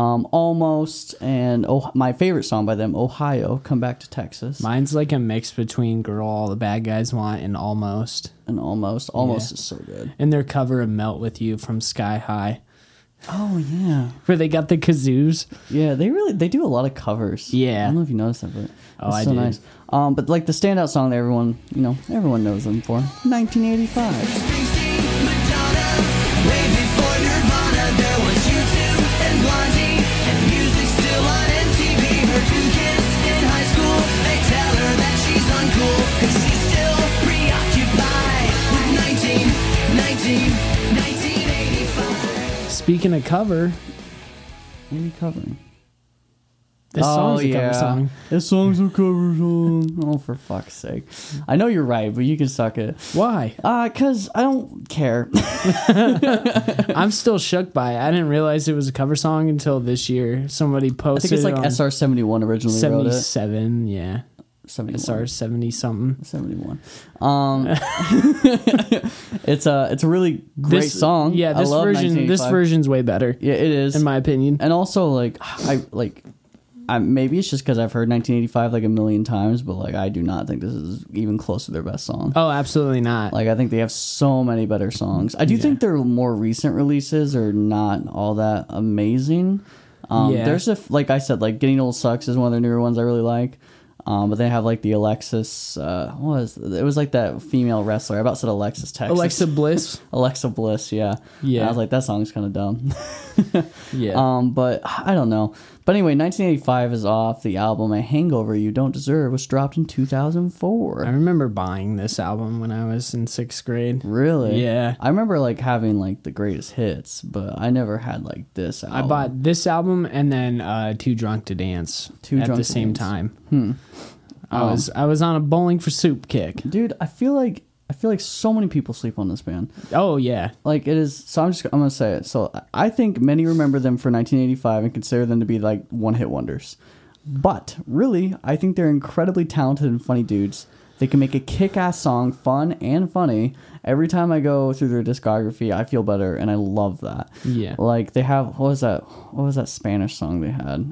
Almost, and my favorite song by them, Ohio, Come Back to Texas. Mine's like a mix between Girl All the Bad Guys Want and Almost. And Almost is so good. And their cover of Melt With You from Sky High, Oh yeah, where they got the kazoos. yeah. They do a lot of covers. Yeah. I don't know if you noticed that, but Oh, it's I so did. nice. But like the standout song that everyone knows them for, 1985. Springsteen, Madonna, way before Nirvana, there was U2 and Speaking of cover, What are you covering? this song's a cover song. This song's a cover song. Oh, for fuck's sake. I know you're right, but you can suck it. Why? Because I don't care. I'm still shook by it. I didn't realize it was a cover song until this year. Somebody I posted think it's like it on SR-71 originally wrote it. 77, yeah. 71. SR 70 something. 71. It's a really great song. Yeah, I love this 1985. version's way better. Yeah, it is. In my opinion. And also, like, maybe it's just because I've heard 1985 like a million times, but like I do not think this is even close to their best song. Oh, absolutely not. Like I think they have so many better songs. I do think their more recent releases are not all that amazing. There's like I said, like Getting Old Sucks is one of their newer ones I really like. But they have like the Alexis. It was like that female wrestler. I about said Alexis Texas. Alexa Bliss. Alexa Bliss, yeah. Yeah. And I was like, that song's kind of dumb. Yeah. But I don't know. But anyway, 1985 is off the album A Hangover You Don't Deserve was dropped in 2004. I remember buying this album when I was in 6th grade. Really? Yeah. I remember like having like the greatest hits, but I never had like this album. I bought this album and then Too Drunk to Dance at the same time. I was on a Bowling for Soup kick. Dude, I feel like so many people sleep on this band. Oh yeah. Like it is. So I'm gonna say it. So I think many remember them for 1985 and consider them to be like one-hit wonders. But really, I think they're incredibly talented and funny dudes. They can make a kick-ass song fun and funny. Every time I go through their discography, I feel better, and I love that. Yeah. Like they have what was that Spanish song they had?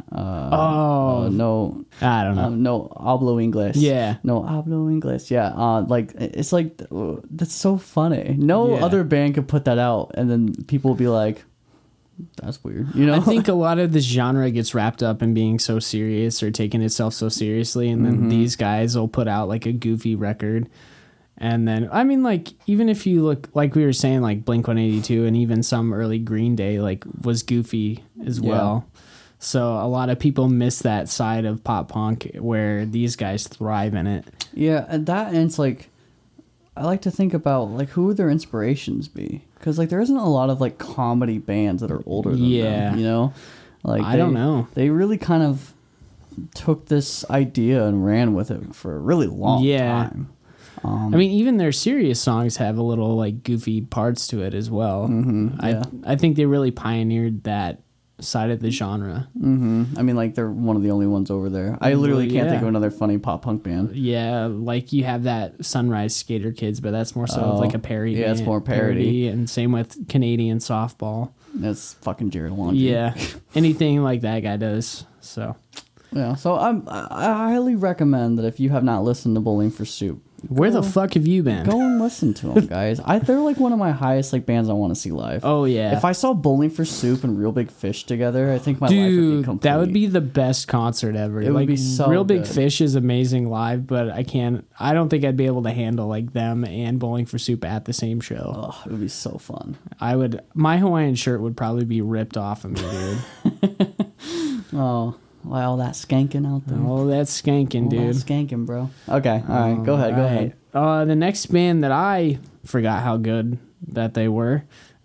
No, I don't know. No hablo inglés. Yeah. No hablo inglés. Yeah. Like it's like that's so funny. No other band could put that out, and then people will be like, "That's weird." You know. I think a lot of this genre gets wrapped up in being so serious or taking itself so seriously, and then these guys will put out like a goofy record. And then, I mean, like, even if you look, like we were saying, like Blink-182 and even some early Green Day, like, was goofy as well. So a lot of people miss that side of pop punk where these guys thrive in it. Yeah, and it's like, I like to think about, like, who would their inspirations be? Because, like, there isn't a lot of, like, comedy bands that are older than them, you know? Like, I don't know. They really kind of took this idea and ran with it for a really long time. I mean, even their serious songs have a little like goofy parts to it as well. I think they really pioneered that side of the genre. I mean, like they're one of the only ones over there. I literally can't think of another funny pop punk band. Yeah, like you have that Sunrise Skater Kids, but that's more so of like a parody. Yeah, it's more parody. And same with Canadian Softball. That's fucking Jared Laundrie. Yeah, anything like that guy does. So yeah, so I highly recommend that if you have not listened to Bowling for Soup, where the fuck have you been? Go and listen to them, guys. They're like one of my highest like bands I want to see live. Oh yeah. If I saw Bowling for Soup and Real Big Fish together, I think my life would be complete. That would be the best concert ever. It would be so Real Big good. Fish is amazing live, but I don't think I'd be able to handle like them and Bowling for Soup at the same show. Oh, it would be so fun. My Hawaiian shirt would probably be ripped off of me, dude. Oh. Why all that skanking out there? Oh, that's skanking, dude. That skanking, bro. Okay, all right. Go ahead. The next band that I forgot how good that they were.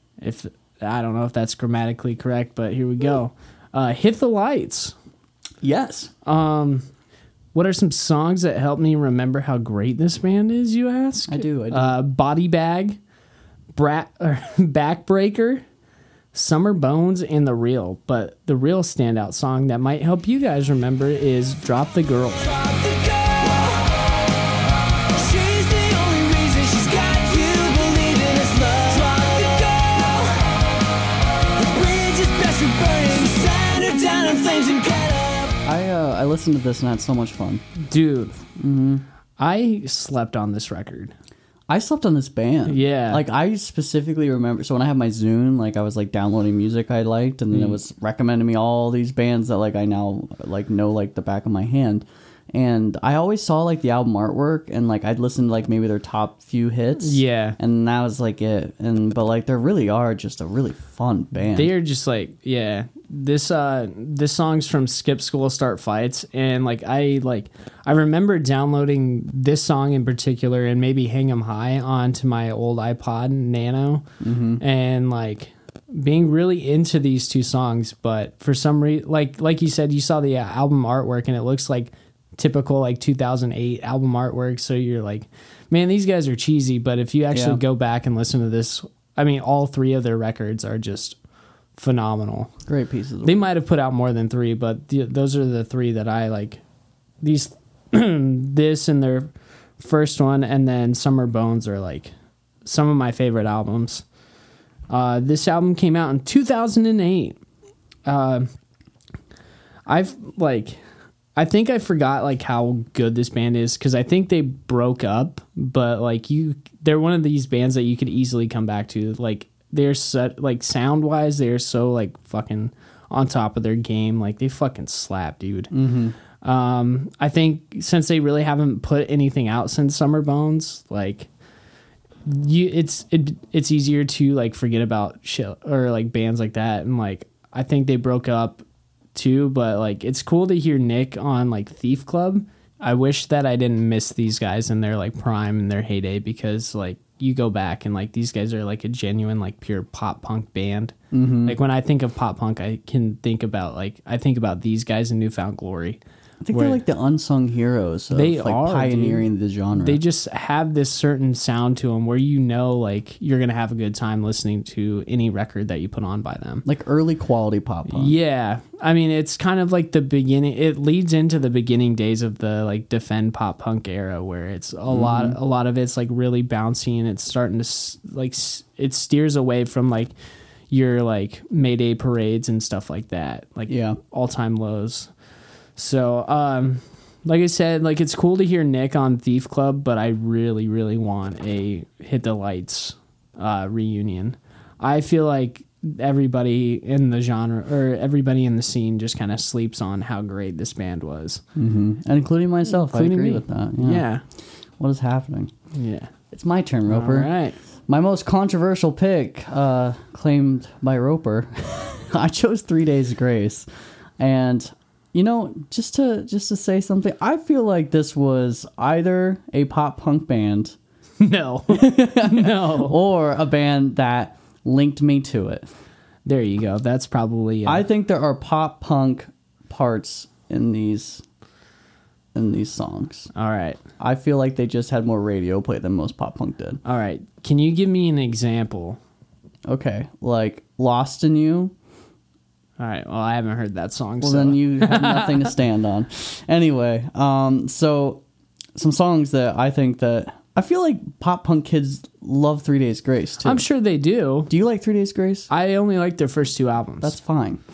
I don't know if that's grammatically correct, but here we go. Hit the Lights. Yes. What are some songs that help me remember how great this band is, you ask? I do. Body Bag, Backbreaker, Summer Bones, and The Real. But the real standout song that might help you guys remember is Drop the Girl. I listened to this and had so much fun. Dude, I slept on this record. I slept on this band. Yeah. Like, I specifically remember... So, when I had my Zune, like, I was, like, downloading music I liked, and then it was recommending me all these bands that, like, I now, like, know, like, the back of my hand. And I always saw, like, the album artwork, and, like, I'd listen to, like, maybe their top few hits. Yeah. And that was, like, it. But, like, they really are just a really fun band. They are just, like, yeah... This song's from Skip School Start Fights, and I remember downloading this song in particular and maybe Hang 'Em High onto my old iPod Nano, and like being really into these two songs, but for some reason, like you said, you saw the album artwork and it looks like typical like 2008 album artwork. So you're like, man, these guys are cheesy. But if you actually go back and listen to this, I mean, all three of their records are just phenomenal. Great pieces. They might have put out more than three, but those are the three that I like. These, this and their first one, and then Summer Bones are like some of my favorite albums. This album came out in 2008. I think I forgot like how good this band is because I think they broke up, but like they're one of these bands that you could easily come back to. Like they're like sound wise, they're so like fucking on top of their game. Like they fucking slap, dude. Mm-hmm. I think since they really haven't put anything out since Summer Bones, like it's easier to like forget about shit or like bands like that. And like I think they broke up too, but like it's cool to hear Nick on like Thief Club. I wish that I didn't miss these guys in their like prime and their heyday, because like you go back and like these guys are like a genuine like pure pop punk band. Mm-hmm. Like when I think of pop punk, I think about these guys in Newfound Glory. I think they're like the unsung heroes of they like are pioneering dude. the genre. They just have this certain sound to them where you know like you're gonna have a good time listening to any record that you put on by them. Like early quality pop punk. Yeah, I mean it's kind of like the beginning. It leads into the beginning days of the like defend pop punk era, where it's a lot of it's like really bouncy, and it's starting to like it steers away from like your like Mayday parades and stuff like that. Like all time lows. So, like I said, like it's cool to hear Nick on Thief Club, but I really, really want a Hit the Lights reunion. I feel like everybody in the genre or everybody in the scene just kind of sleeps on how great this band was. Mm-hmm. And including myself. Including I agree me. with that. Yeah. What is happening? Yeah. It's my turn, Roper. All right. My most controversial pick, claimed by Roper. I chose 3 Days Grace. And you know, just to say something, I feel like this was either a pop punk band, no, or a band that linked me to it. There you go. That's probably. I think there are pop punk parts in these songs. All right. I feel like they just had more radio play than most pop punk did. All right. Can you give me an example? Okay, like Lost in You. All right. Well, I haven't heard that song. Well, so. then you have nothing to stand on. Anyway, so some songs that I think that I feel like pop punk kids love 3 Days Grace too. I'm sure they do. Do you like 3 Days Grace? I only like their first two albums. That's fine.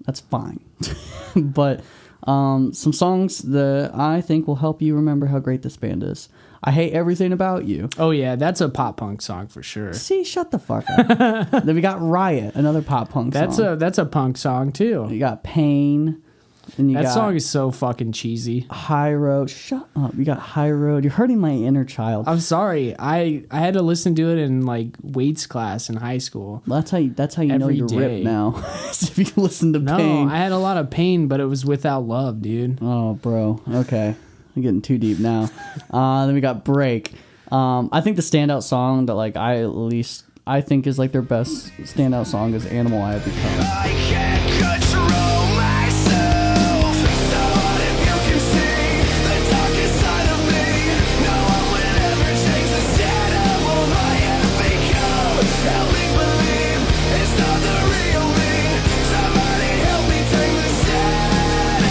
But some songs that I think will help you remember how great this band is. I Hate Everything About You. Oh, yeah. That's a pop punk song for sure. See, shut the fuck up. Then we got Riot, another pop punk song. That's a punk song, too. You got Pain. And that song is so fucking cheesy. High Road. Shut up. You got High Road. You're hurting my inner child. I'm sorry. I had to listen to it in like weights class in high school. Well, that's how you know you're ripped now. If you listen to Pain. No, I had a lot of pain, but it was without love, dude. Oh, bro. Okay. I'm getting too deep now. Then we got Break. I think the standout song that like I think is like their best standout song is Animal I Have Become. I can't control myself. So what if you can see the darkest side of me? No one will ever change the sad animal I have become. Help me believe it's not the real me. Somebody help me take the sad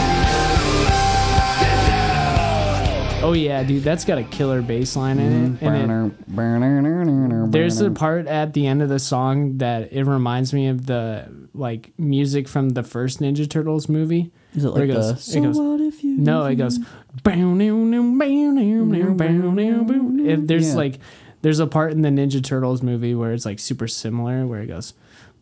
animal. Oh yeah, dude, that's got a killer bass line in it. And there's a part at the end of the song that it reminds me of the like music from the first Ninja Turtles movie. Is it like what if you? No, it goes. There's a part in the Ninja Turtles movie where it's like super similar, where it goes,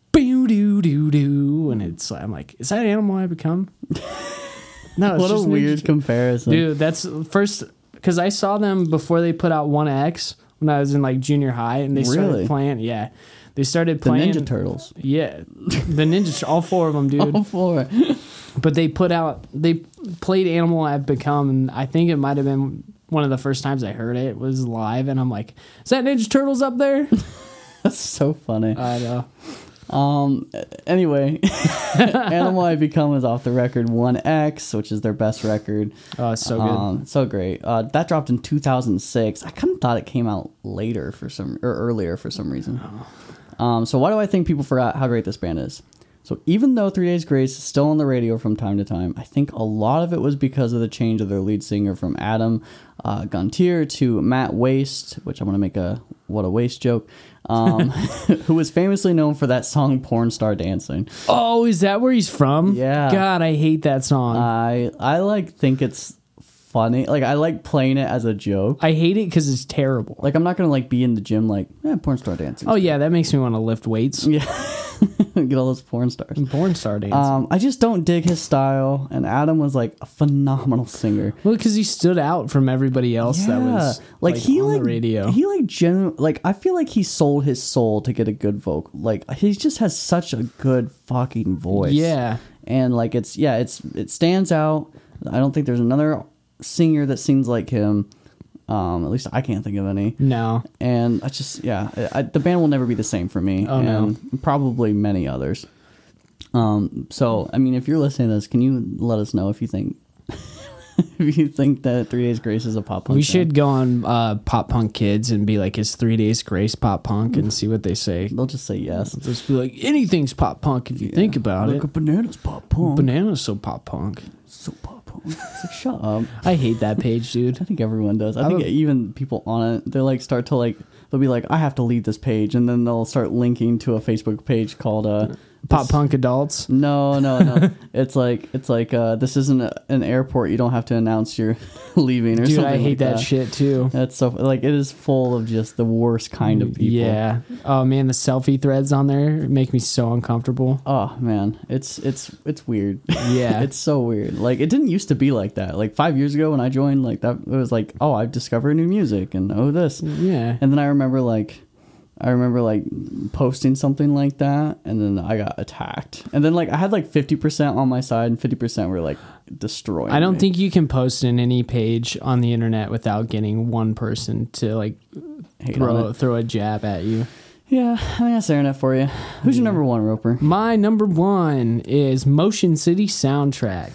and it's I'm like, is that Animal I Become? No, it's what just a weird comparison, dude. That's first because I saw them before they put out 1X when I was in like junior high, and they started playing. Yeah, they started playing the Ninja Turtles. Yeah, the Ninja, all four of them, dude. All four. But they played Animal I've Become, and I think it might have been one of the first times I heard it was live, and I'm like, is that Ninja Turtles up there? That's so funny. I know. Anyway, Animal I Become is off the record 1X, which is their best record. Oh, it's so good. So great. That dropped in 2006. I kind of thought it came out later earlier for some reason. So why do I think people forgot how great this band is? So even though 3 Days Grace is still on the radio from time to time, I think a lot of it was because of the change of their lead singer from Adam Gontier to Matt Waste, which I'm going to make a what a waste joke, who was famously known for that song Porn Star Dancing. Oh, is that where he's from? Yeah. God, I hate that song. I like think it's funny. Like I like playing it as a joke. I hate it because it's terrible. Like I'm not going to like be in the gym like, Porn Star Dancing. Oh, yeah, that makes me want to lift weights. Yeah. Get all those porn stars. Porn Star Dancing. I just don't dig his style, and Adam was like a phenomenal singer. Well, because he stood out from everybody else that was like he on like the radio. He like I feel like he sold his soul to get a good vocal. Like he just has such a good fucking voice. Yeah, and like it stands out. I don't think there's another singer that sings like him. At least I can't think of any. No. And I just, the band will never be the same for me. Oh, and no. Probably many others. So, I mean, if you're listening to this, can you let us know if you think that 3 Days Grace is a pop punk We band? should go on Pop Punk Kids and be like, is 3 Days Grace pop punk? And see what they say. They'll just say yes. Just be like, anything's pop punk if you think about it. Look, Banana's pop punk. Banana's so pop punk. So pop punk. It's like, shut up. I hate that page, dude. I think everyone does. I think even people on it, they like start to like, they'll be like, I have to leave this page. And then they'll start linking to a Facebook page called Pop Punk Adults. No. it's like this isn't an airport. You don't have to announce you're leaving or Dude, something. I hate like that shit too. That's so like it is full of just the worst kind of people. Yeah. Oh man, the selfie threads on there make me so uncomfortable. Oh man, it's weird. Yeah. It's so weird. Like it didn't used to be like that. Like 5 years ago when I joined, like that it was like, oh, I've discovered new music and this. Yeah. And then I remember posting something like that, and then I got attacked. And then like I had like 50% on my side, and 50% were like destroying. I don't me. think you can post in any page on the internet without getting one person to like throw a jab at you. Yeah, I mean that's internet for you. Who's your number one, Roper? My number one is Motion City Soundtrack.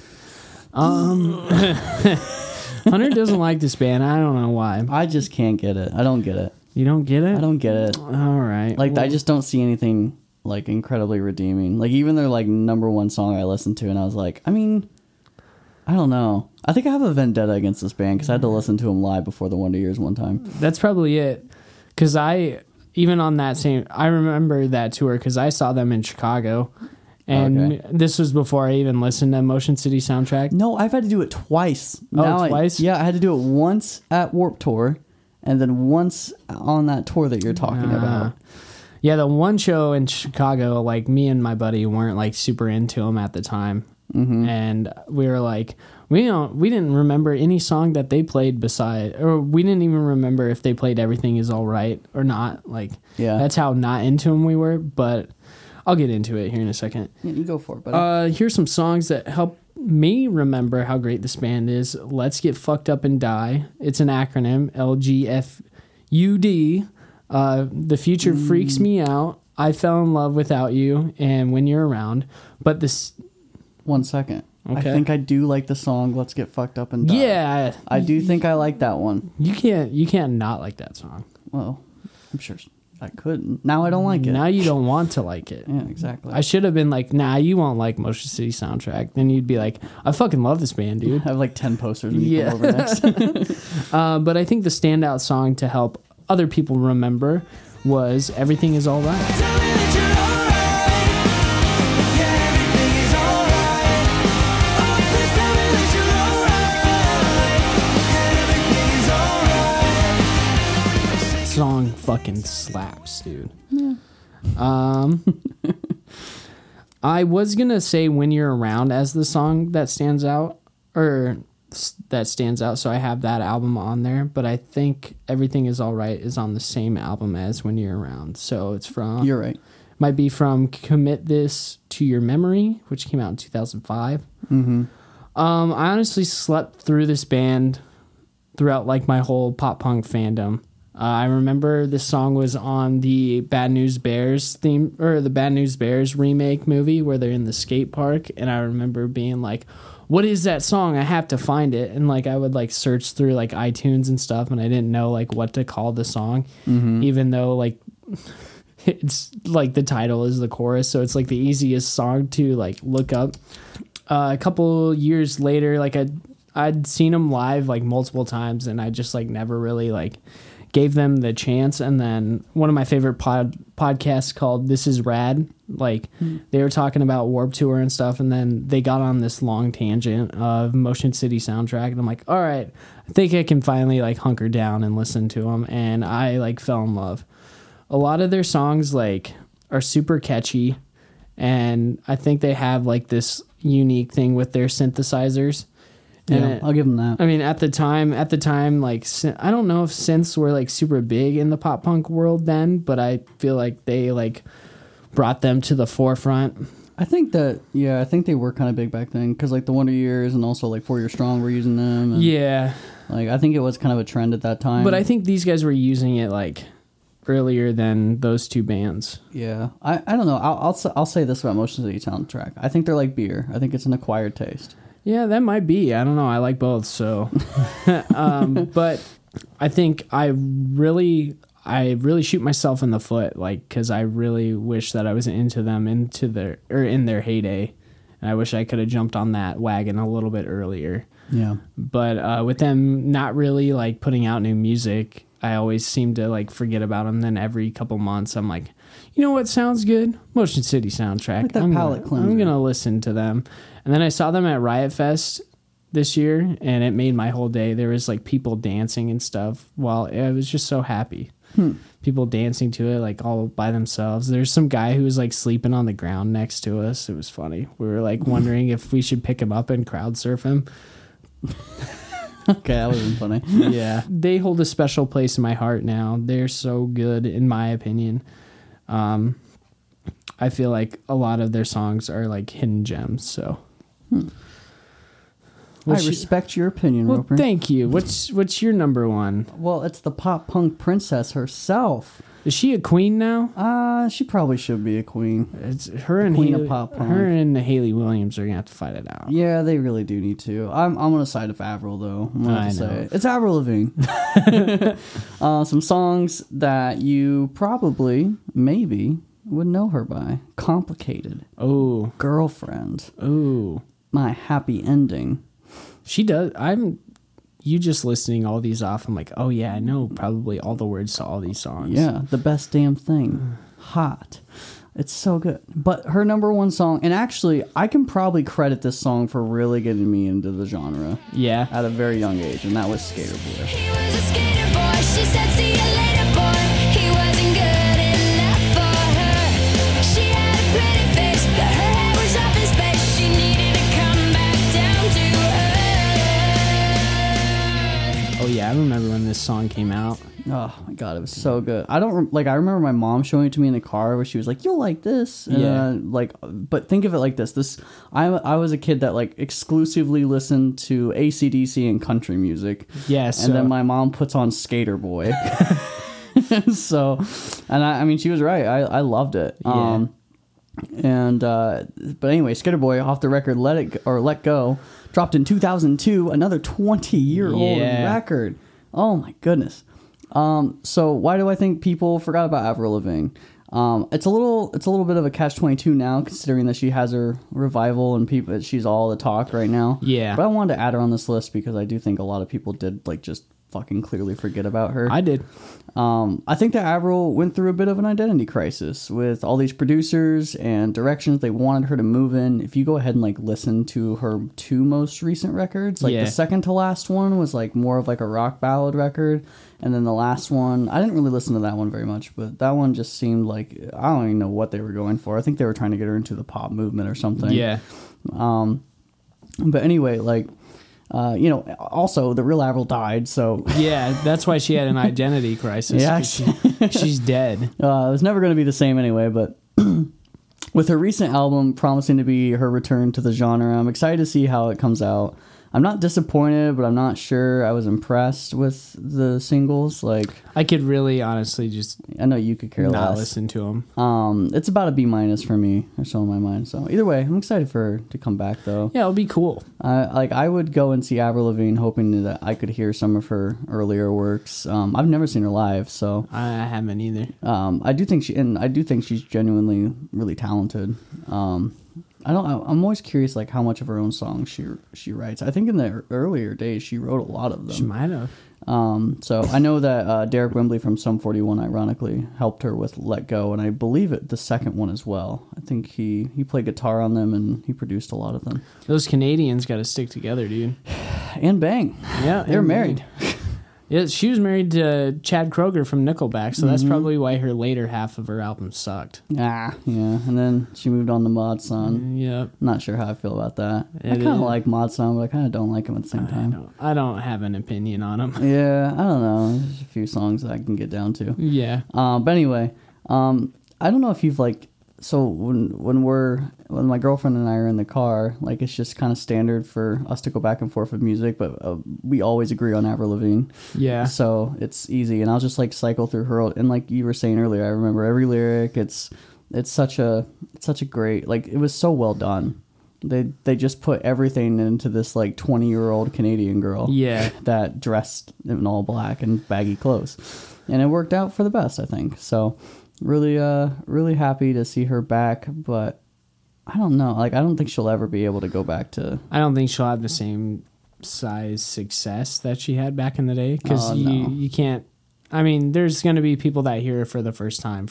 Hunter doesn't like this band. I don't know why. I just can't get it. I don't get it. You don't get it? I don't get it. All right. Like I just don't see anything like incredibly redeeming. Like even their like number one song I listened to, and I was like, I mean, I don't know. I think I have a vendetta against this band because I had to listen to them live before the Wonder Years one time. That's probably it. Because I remember that tour because I saw them in Chicago. And this was before I even listened to Motion City Soundtrack. No, I've had to do it twice. Twice? I had to do it once at Warped Tour, and then once on that tour that you're talking about. Yeah, the one show in Chicago, like me and my buddy weren't like super into them at the time. Mm-hmm. And we were like, we didn't remember any song that they played or we didn't even remember if they played Everything Is All Right or not. Like, that's how not into them we were. But I'll get into it here in a second. Yeah, you go for it, buddy. Here's some songs that help me remember how great this band is. Let's Get Fucked Up and Die. It's an acronym, LGFUD. The Future Freaks Me Out. I Fell in Love Without You, and When You're Around. But this... 1 second. Okay. I think I do like the song Let's Get Fucked Up and Die. Yeah. I do think I like that one. You can't not like that song. Well, I'm sure I couldn't. Now I don't like it. Now you don't want to like it. Yeah, exactly. I should have been like, nah, you won't like Motion City Soundtrack. Then you'd be like, I fucking love this band, dude. I have like 10 posters when you come over next. But I think the standout song to help other people remember was Everything Is All Right. Song fucking slaps, dude. Yeah. I was gonna say When You're Around as the song that stands out, so I have that album on there, but I think Everything Is All Right is on the same album as When You're Around. So it's from... You're right. Might be from Commit This to Your Memory, which came out in 2005. Mm-hmm. I honestly slept through this band throughout like my whole pop punk fandom. I remember this song was on the Bad News Bears theme, or the Bad News Bears remake movie where they're in the skate park, and I remember being like, what is that song? I have to find it. And like I would like search through like iTunes and stuff, and I didn't know like what to call the song, even though like it's like the title is the chorus, so it's like the easiest song to like look up. A couple years later, like I'd seen them live like multiple times, and I just like never really like gave them the chance. And then one of my favorite podcasts called This Is Rad, like they were talking about Warped Tour and stuff, and then they got on this long tangent of Motion City Soundtrack, and I'm like, all right, I think I can finally like hunker down and listen to them, and I like fell in love. A lot of their songs like are super catchy, and I think they have like this unique thing with their synthesizers. Yeah, I'll give them that. I mean, at the time, like, I don't know if synths were like super big in the pop punk world then, but I feel like they like brought them to the forefront. I think they were kind of big back then, because like the Wonder Years and also like 4 Year Strong were using them. And, yeah, like I think it was kind of a trend at that time. But I think these guys were using it like earlier than those two bands. Yeah, I don't know. I'll say this about Motion City Soundtrack. I think they're like beer. I think it's an acquired taste. Yeah, that might be. I don't know. I like both, so. But I think I really shoot myself in the foot, like, because I really wish that I was into them in their heyday, and I wish I could have jumped on that wagon a little bit earlier. Yeah. But with them not really like putting out new music, I always seem to like forget about them. Then every couple months, I'm like, you know what sounds good? Motion City Soundtrack. Like that palate cleanser. I'm gonna listen to them. And then I saw them at Riot Fest this year, and it made my whole day. There was like people dancing and stuff. Well, I was just so happy. People dancing to it like all by themselves. There's some guy who was like sleeping on the ground next to us. It was funny. We were like wondering if we should pick him up and crowd surf him. Okay, that would have been funny. Yeah. They hold a special place in my heart now. They're so good, in my opinion. I feel like a lot of their songs are like hidden gems, so... I respect your opinion, well, Roper. Thank you. What's your number one? Well, it's the pop punk princess herself. Is she a queen now? She probably should be a queen. It's her and Queen Haley, of pop punk. her and Haley Williams are gonna have to fight it out. Yeah, they really do need to. I'm on the side of Avril, though. I'm gonna have to say it's Avril Lavigne. Some songs that you probably, maybe, would know her by: "Complicated," Oh, "Girlfriend," oh, "My Happy Ending." she does. You just listening all these off. I'm like, oh yeah, I know probably all the words to all these songs. Yeah, "The Best Damn Thing," "Hot." It's so good. But her number one song, and actually, I can probably credit this song for really getting me into the genre. Yeah. At a very young age, and that was Skater Boy. He was a skater boy. She said, see you later, boy. He wasn't good enough for her. She had a pretty face, but her head was up in space. She needed to come back down to earth. Oh yeah, I remember when this song came out. Oh my god, it was so good. I remember my mom showing it to me in the car where she was like, "You'll like this." And Yeah. but think of it like this. I was a kid that like exclusively listened to AC/DC and country music. Yes. And then my mom puts on Skater Boy. So, and I mean, she was right. I loved it. Yeah. But anyway, Skater Boy, off the record, Let Go, dropped in 2002, another 20-year-old Yeah. record. Oh my goodness. So why do I think people forgot about Avril Lavigne? It's a little bit of a catch-22 now, considering that she has her revival and she's all the talk right now. Yeah. But I wanted to add her on this list because I do think a lot of people did like just fucking clearly forget about her. I did. I think that Avril went through a bit of an identity crisis with all these producers and directions they wanted her to move in. If you go ahead and like listen to her two most recent records, like Yeah. the second to last one was like more of like a rock ballad record, and then the last one, I didn't really listen to that one very much, but that one just seemed like, I don't even know what they were going for. I think they were trying to get her into the pop movement or something. Yeah. But anyway, like, also the real Avril died, so Yeah, that's why she had an identity crisis. Yeah, 'cause she's dead. it was never going to be the same anyway. But with her recent album promising to be her return to the genre, I'm excited to see how it comes out. I'm not disappointed, but I'm not sure I was impressed with the singles. Like, I could really honestly just I know you could care not less. listen to them. It's about a B- for me, or so in my mind. So either way, I'm excited for her to come back though. Yeah, it'll be cool. I would go and see Avril Lavigne, hoping that I could hear some of her earlier works. I've never seen her live, so I haven't either. I do think she's genuinely really talented. I'm always curious, like, how much of her own songs she writes. I think in the earlier days she wrote a lot of them. She might have. So I know that Derek Wembley from Sum 41 ironically helped her with Let Go, and I believe the second one as well. I think he played guitar on them and he produced a lot of them. Those Canadians got to stick together, dude. And bang. Yeah, they're married. Yeah, she was married to Chad Kroeger from Nickelback, so that's probably why her later half of her album sucked. Yeah. And then she moved on to Mod Sun. Yep. Not sure how I feel about that. I kind of like Mod Sun, but I kind of don't like him at the same time. I don't have an opinion on him. Yeah, I don't know. There's a few songs that I can get down to. Yeah. But anyway, I don't know if you've like. So when my girlfriend and I are in the car, like, it's just kind of standard for us to go back and forth with music, but we always agree on Avril Lavigne. Yeah. So it's easy, and I'll just like cycle through her. And like you were saying earlier, I remember every lyric. It's such a great, like, it was so well done. They just put everything into this like 20-year-old Canadian girl. Yeah. That dressed in all black and baggy clothes, and it worked out for the best, I think. So. Really happy to see her back, but I don't know. Like, I don't think she'll ever be able to go back to. I don't think she'll have the same size success that she had back in the day, because you can't. I mean, there's going to be people that hear her for the first time.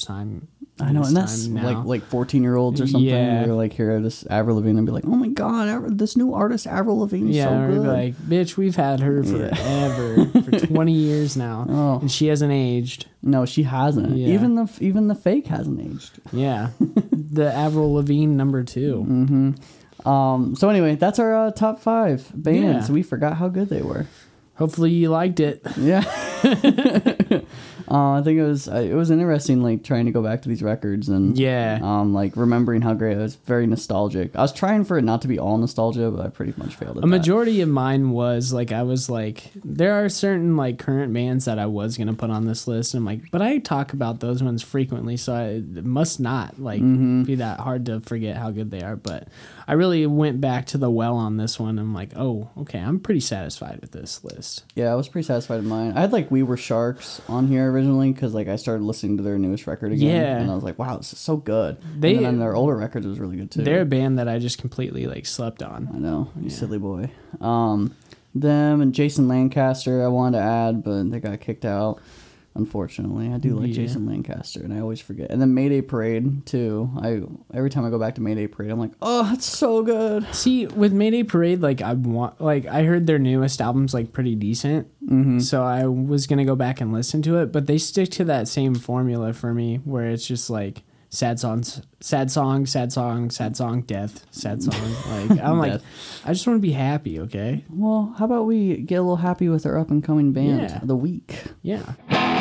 I know, and that's like 14-year-olds or something. Yeah. They're like, hear this Avril Lavigne and be like, oh my god, this new artist Avril Lavigne is so good. Be like, bitch, we've had her forever, for 20 years now, and she hasn't aged. No, she hasn't. Yeah. Even the fake hasn't aged. Yeah, the Avril Lavigne number 2. Mm-hmm. So anyway, that's our top 5 bands. Yeah. We forgot how good they were. Hopefully you liked it. Yeah. I think it was interesting, like, trying to go back to these records and like remembering how great it was. Very nostalgic. I was trying for it not to be all nostalgia, but I pretty much failed at that. A majority of mine was like, I was like, there are certain like current bands that I was gonna put on this list, and I'm like, but I talk about those ones frequently, so it must not like be that hard to forget how good they are. But I really went back to the well on this one. I'm like, oh, okay, I'm pretty satisfied with this list. Yeah, I was pretty satisfied with mine. I had like We Were Sharks on here originally because like I started listening to their newest record again. Yeah. And I was like, wow, this is so good. And then their older records was really good too. They're a band that I just completely like slept on. I know, you silly boy. Them and Jason Lancaster I wanted to add, but they got kicked out. Unfortunately, I do like Jason Lancaster, and I always forget. And then Mayday Parade too. Every time I go back to Mayday Parade, I'm like, oh, it's so good. See, with Mayday Parade, like I heard their newest album's like pretty decent, so I was gonna go back and listen to it. But they stick to that same formula for me, where it's just like sad song, death, sad song. Like I'm like, I just want to be happy, okay? Well, how about we get a little happy with our up and coming band of the week? Yeah.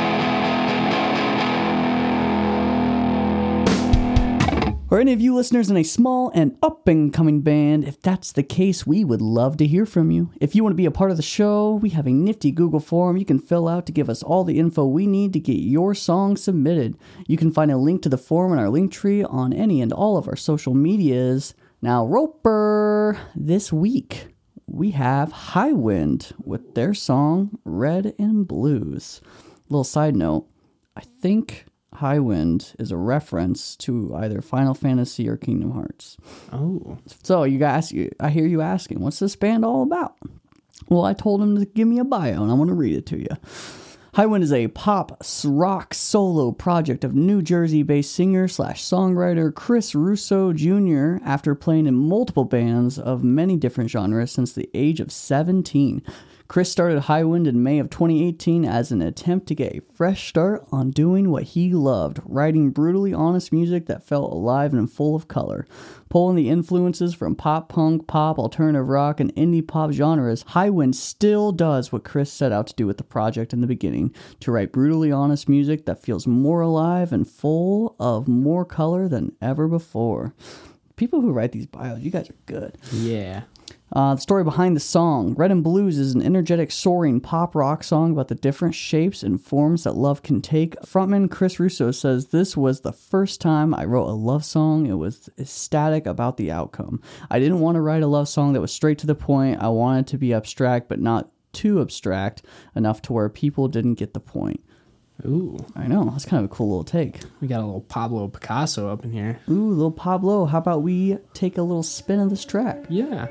Or any of you listeners in a small and up-and-coming band, if that's the case, we would love to hear from you. If you want to be a part of the show, we have a nifty Google form you can fill out to give us all the info we need to get your song submitted. You can find a link to the form in our link tree on any and all of our social medias. Now, Roper, this week we have Highwind with their song Red and Blues. Little side note, I think Highwind is a reference to either Final Fantasy or Kingdom Hearts. Oh. So I hear you asking, what's this band all about? Well, I told him to give me a bio, and I'm going to read it to you. Highwind is a pop rock solo project of New Jersey-based singer/songwriter Chris Russo Jr. after playing in multiple bands of many different genres since the age of 17. Chris started Highwind in May of 2018 as an attempt to get a fresh start on doing what he loved, writing brutally honest music that felt alive and full of color. Pulling the influences from pop punk, pop, alternative rock, and indie pop genres, Highwind still does what Chris set out to do with the project in the beginning, to write brutally honest music that feels more alive and full of more color than ever before. People who write these bios, you guys are good. Yeah. The story behind the song. Red and Blues is an energetic, soaring pop rock song about the different shapes and forms that love can take. Frontman Chris Russo says, "This was the first time I wrote a love song. It was ecstatic about the outcome. I didn't want to write a love song that was straight to the point. I wanted to be abstract, but not too abstract enough to where people didn't get the point." Ooh. I know. That's kind of a cool little take. We got a little Pablo Picasso up in here. Ooh, little Pablo. How about we take a little spin of this track? Yeah.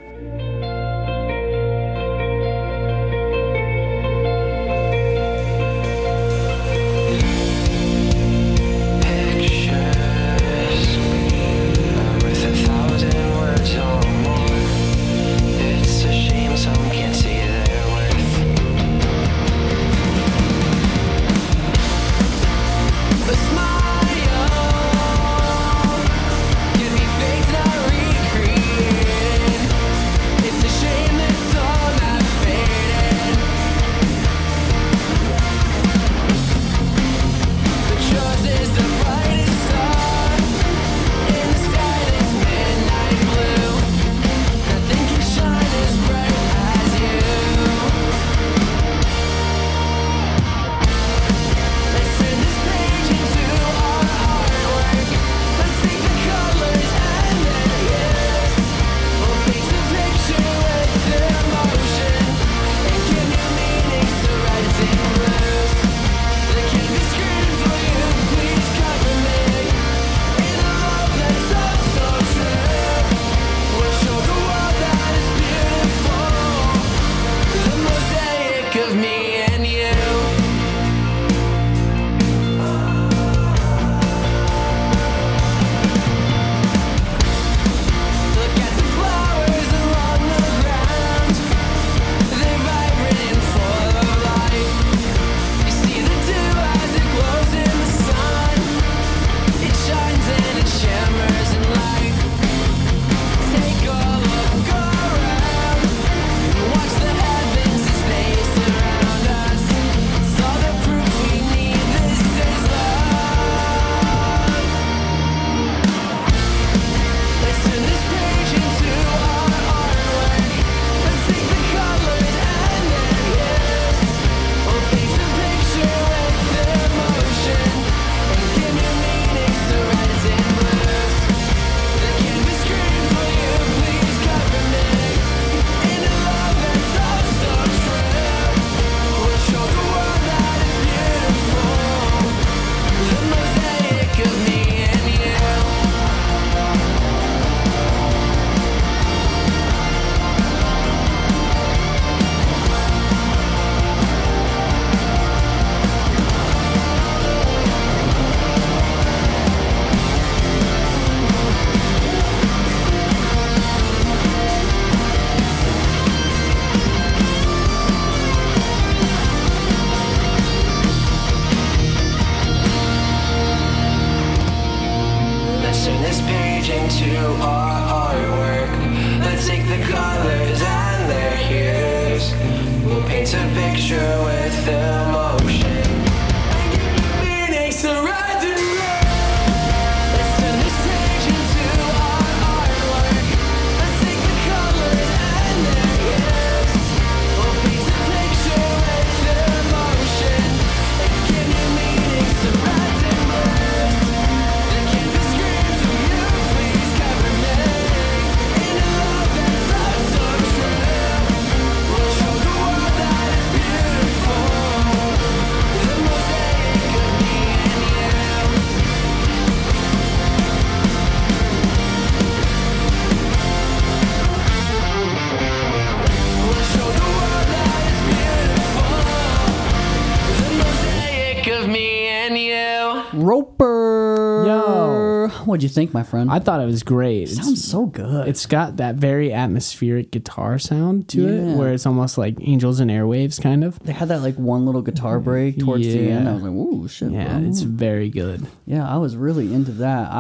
Roper. Yo. What'd you think, my friend? I thought it was great. It sounds so good. It's got that very atmospheric guitar sound to it, where it's almost like Angels and Airwaves, kind of. They had that like one little guitar break towards the end. I was like, "Ooh, shit!" Yeah, bro. it's very good. Yeah, I was really into that.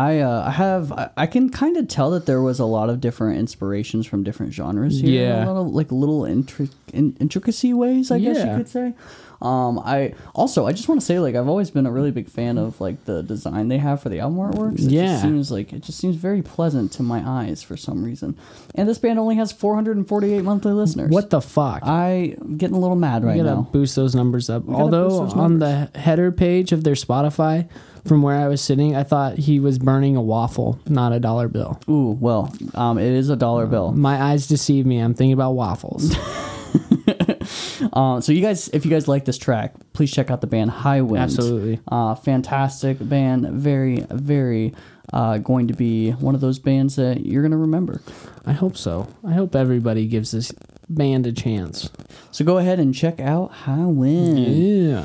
I can kind of tell that there was a lot of different inspirations from different genres here. Yeah. A lot of like little intricacy ways, I guess you could say. I just want to say, like, I've always been a really big fan of like the design they have for the album artworks. It's just It just seems very pleasant to my eyes for some reason. And this band only has 448 monthly listeners. What the fuck? I'm getting a little mad right now. You gotta boost those numbers up. Although on the header page of their Spotify, from where I was sitting, I thought he was burning a waffle, not a dollar bill. Ooh, well, it is a dollar bill. My eyes deceive me. I'm thinking about waffles. So you guys, if you guys like this track, please check out the band High Wind. Absolutely. Fantastic band. Very, very going to be one of those bands that you're going to remember. I hope so. I hope everybody gives this band a chance. So go ahead and check out High Wind. Yeah.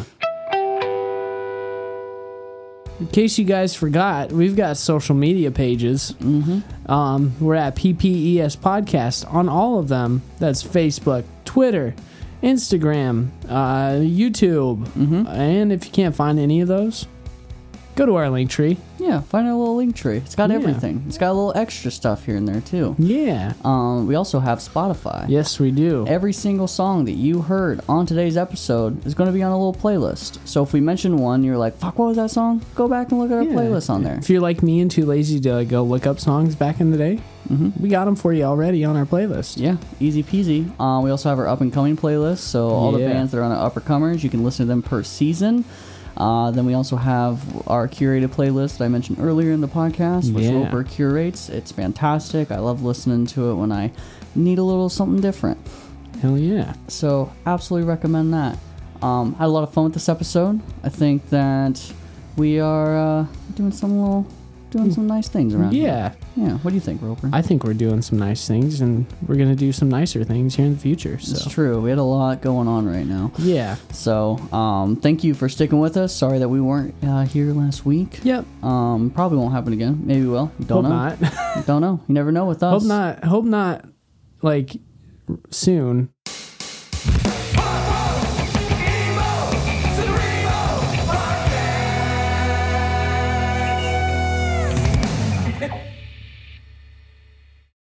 In case you guys forgot, we've got social media pages. Mm-hmm. We're at PPES Podcast on all of them. That's Facebook, Twitter, Instagram, YouTube. Mm-hmm. And if you can't find any of those, go to our link tree. Yeah, find a little link tree. It's got everything. It's got a little extra stuff here and there too. Yeah. We also have Spotify. Yes, we do. Every single song that you heard on today's episode is going to be on a little playlist. So if we mention one, you're like, fuck, what was that song? Go back and look at our playlist on there. If you're like me and too lazy to go look up songs back in the day, we got them for you already on our playlist. Yeah, easy peasy. We also have our up and coming playlist. So all the bands that are on our upper comers, you can listen to them per season. Then we also have our curated playlist that I mentioned earlier in the podcast, which Roper curates. It's fantastic. I love listening to it when I need a little something different. Hell yeah. So absolutely recommend that. Had a lot of fun with this episode. I think that we are doing some nice things around here. Yeah. What do you think, Roper? I think we're doing some nice things, and we're going to do some nicer things here in the future. So. It's true. We had a lot going on right now. Yeah. So, thank you for sticking with us. Sorry that we weren't here last week. Yep. Probably won't happen again. Maybe we will. Don't know. Not. Don't know. You never know with us. Hope not. Like soon.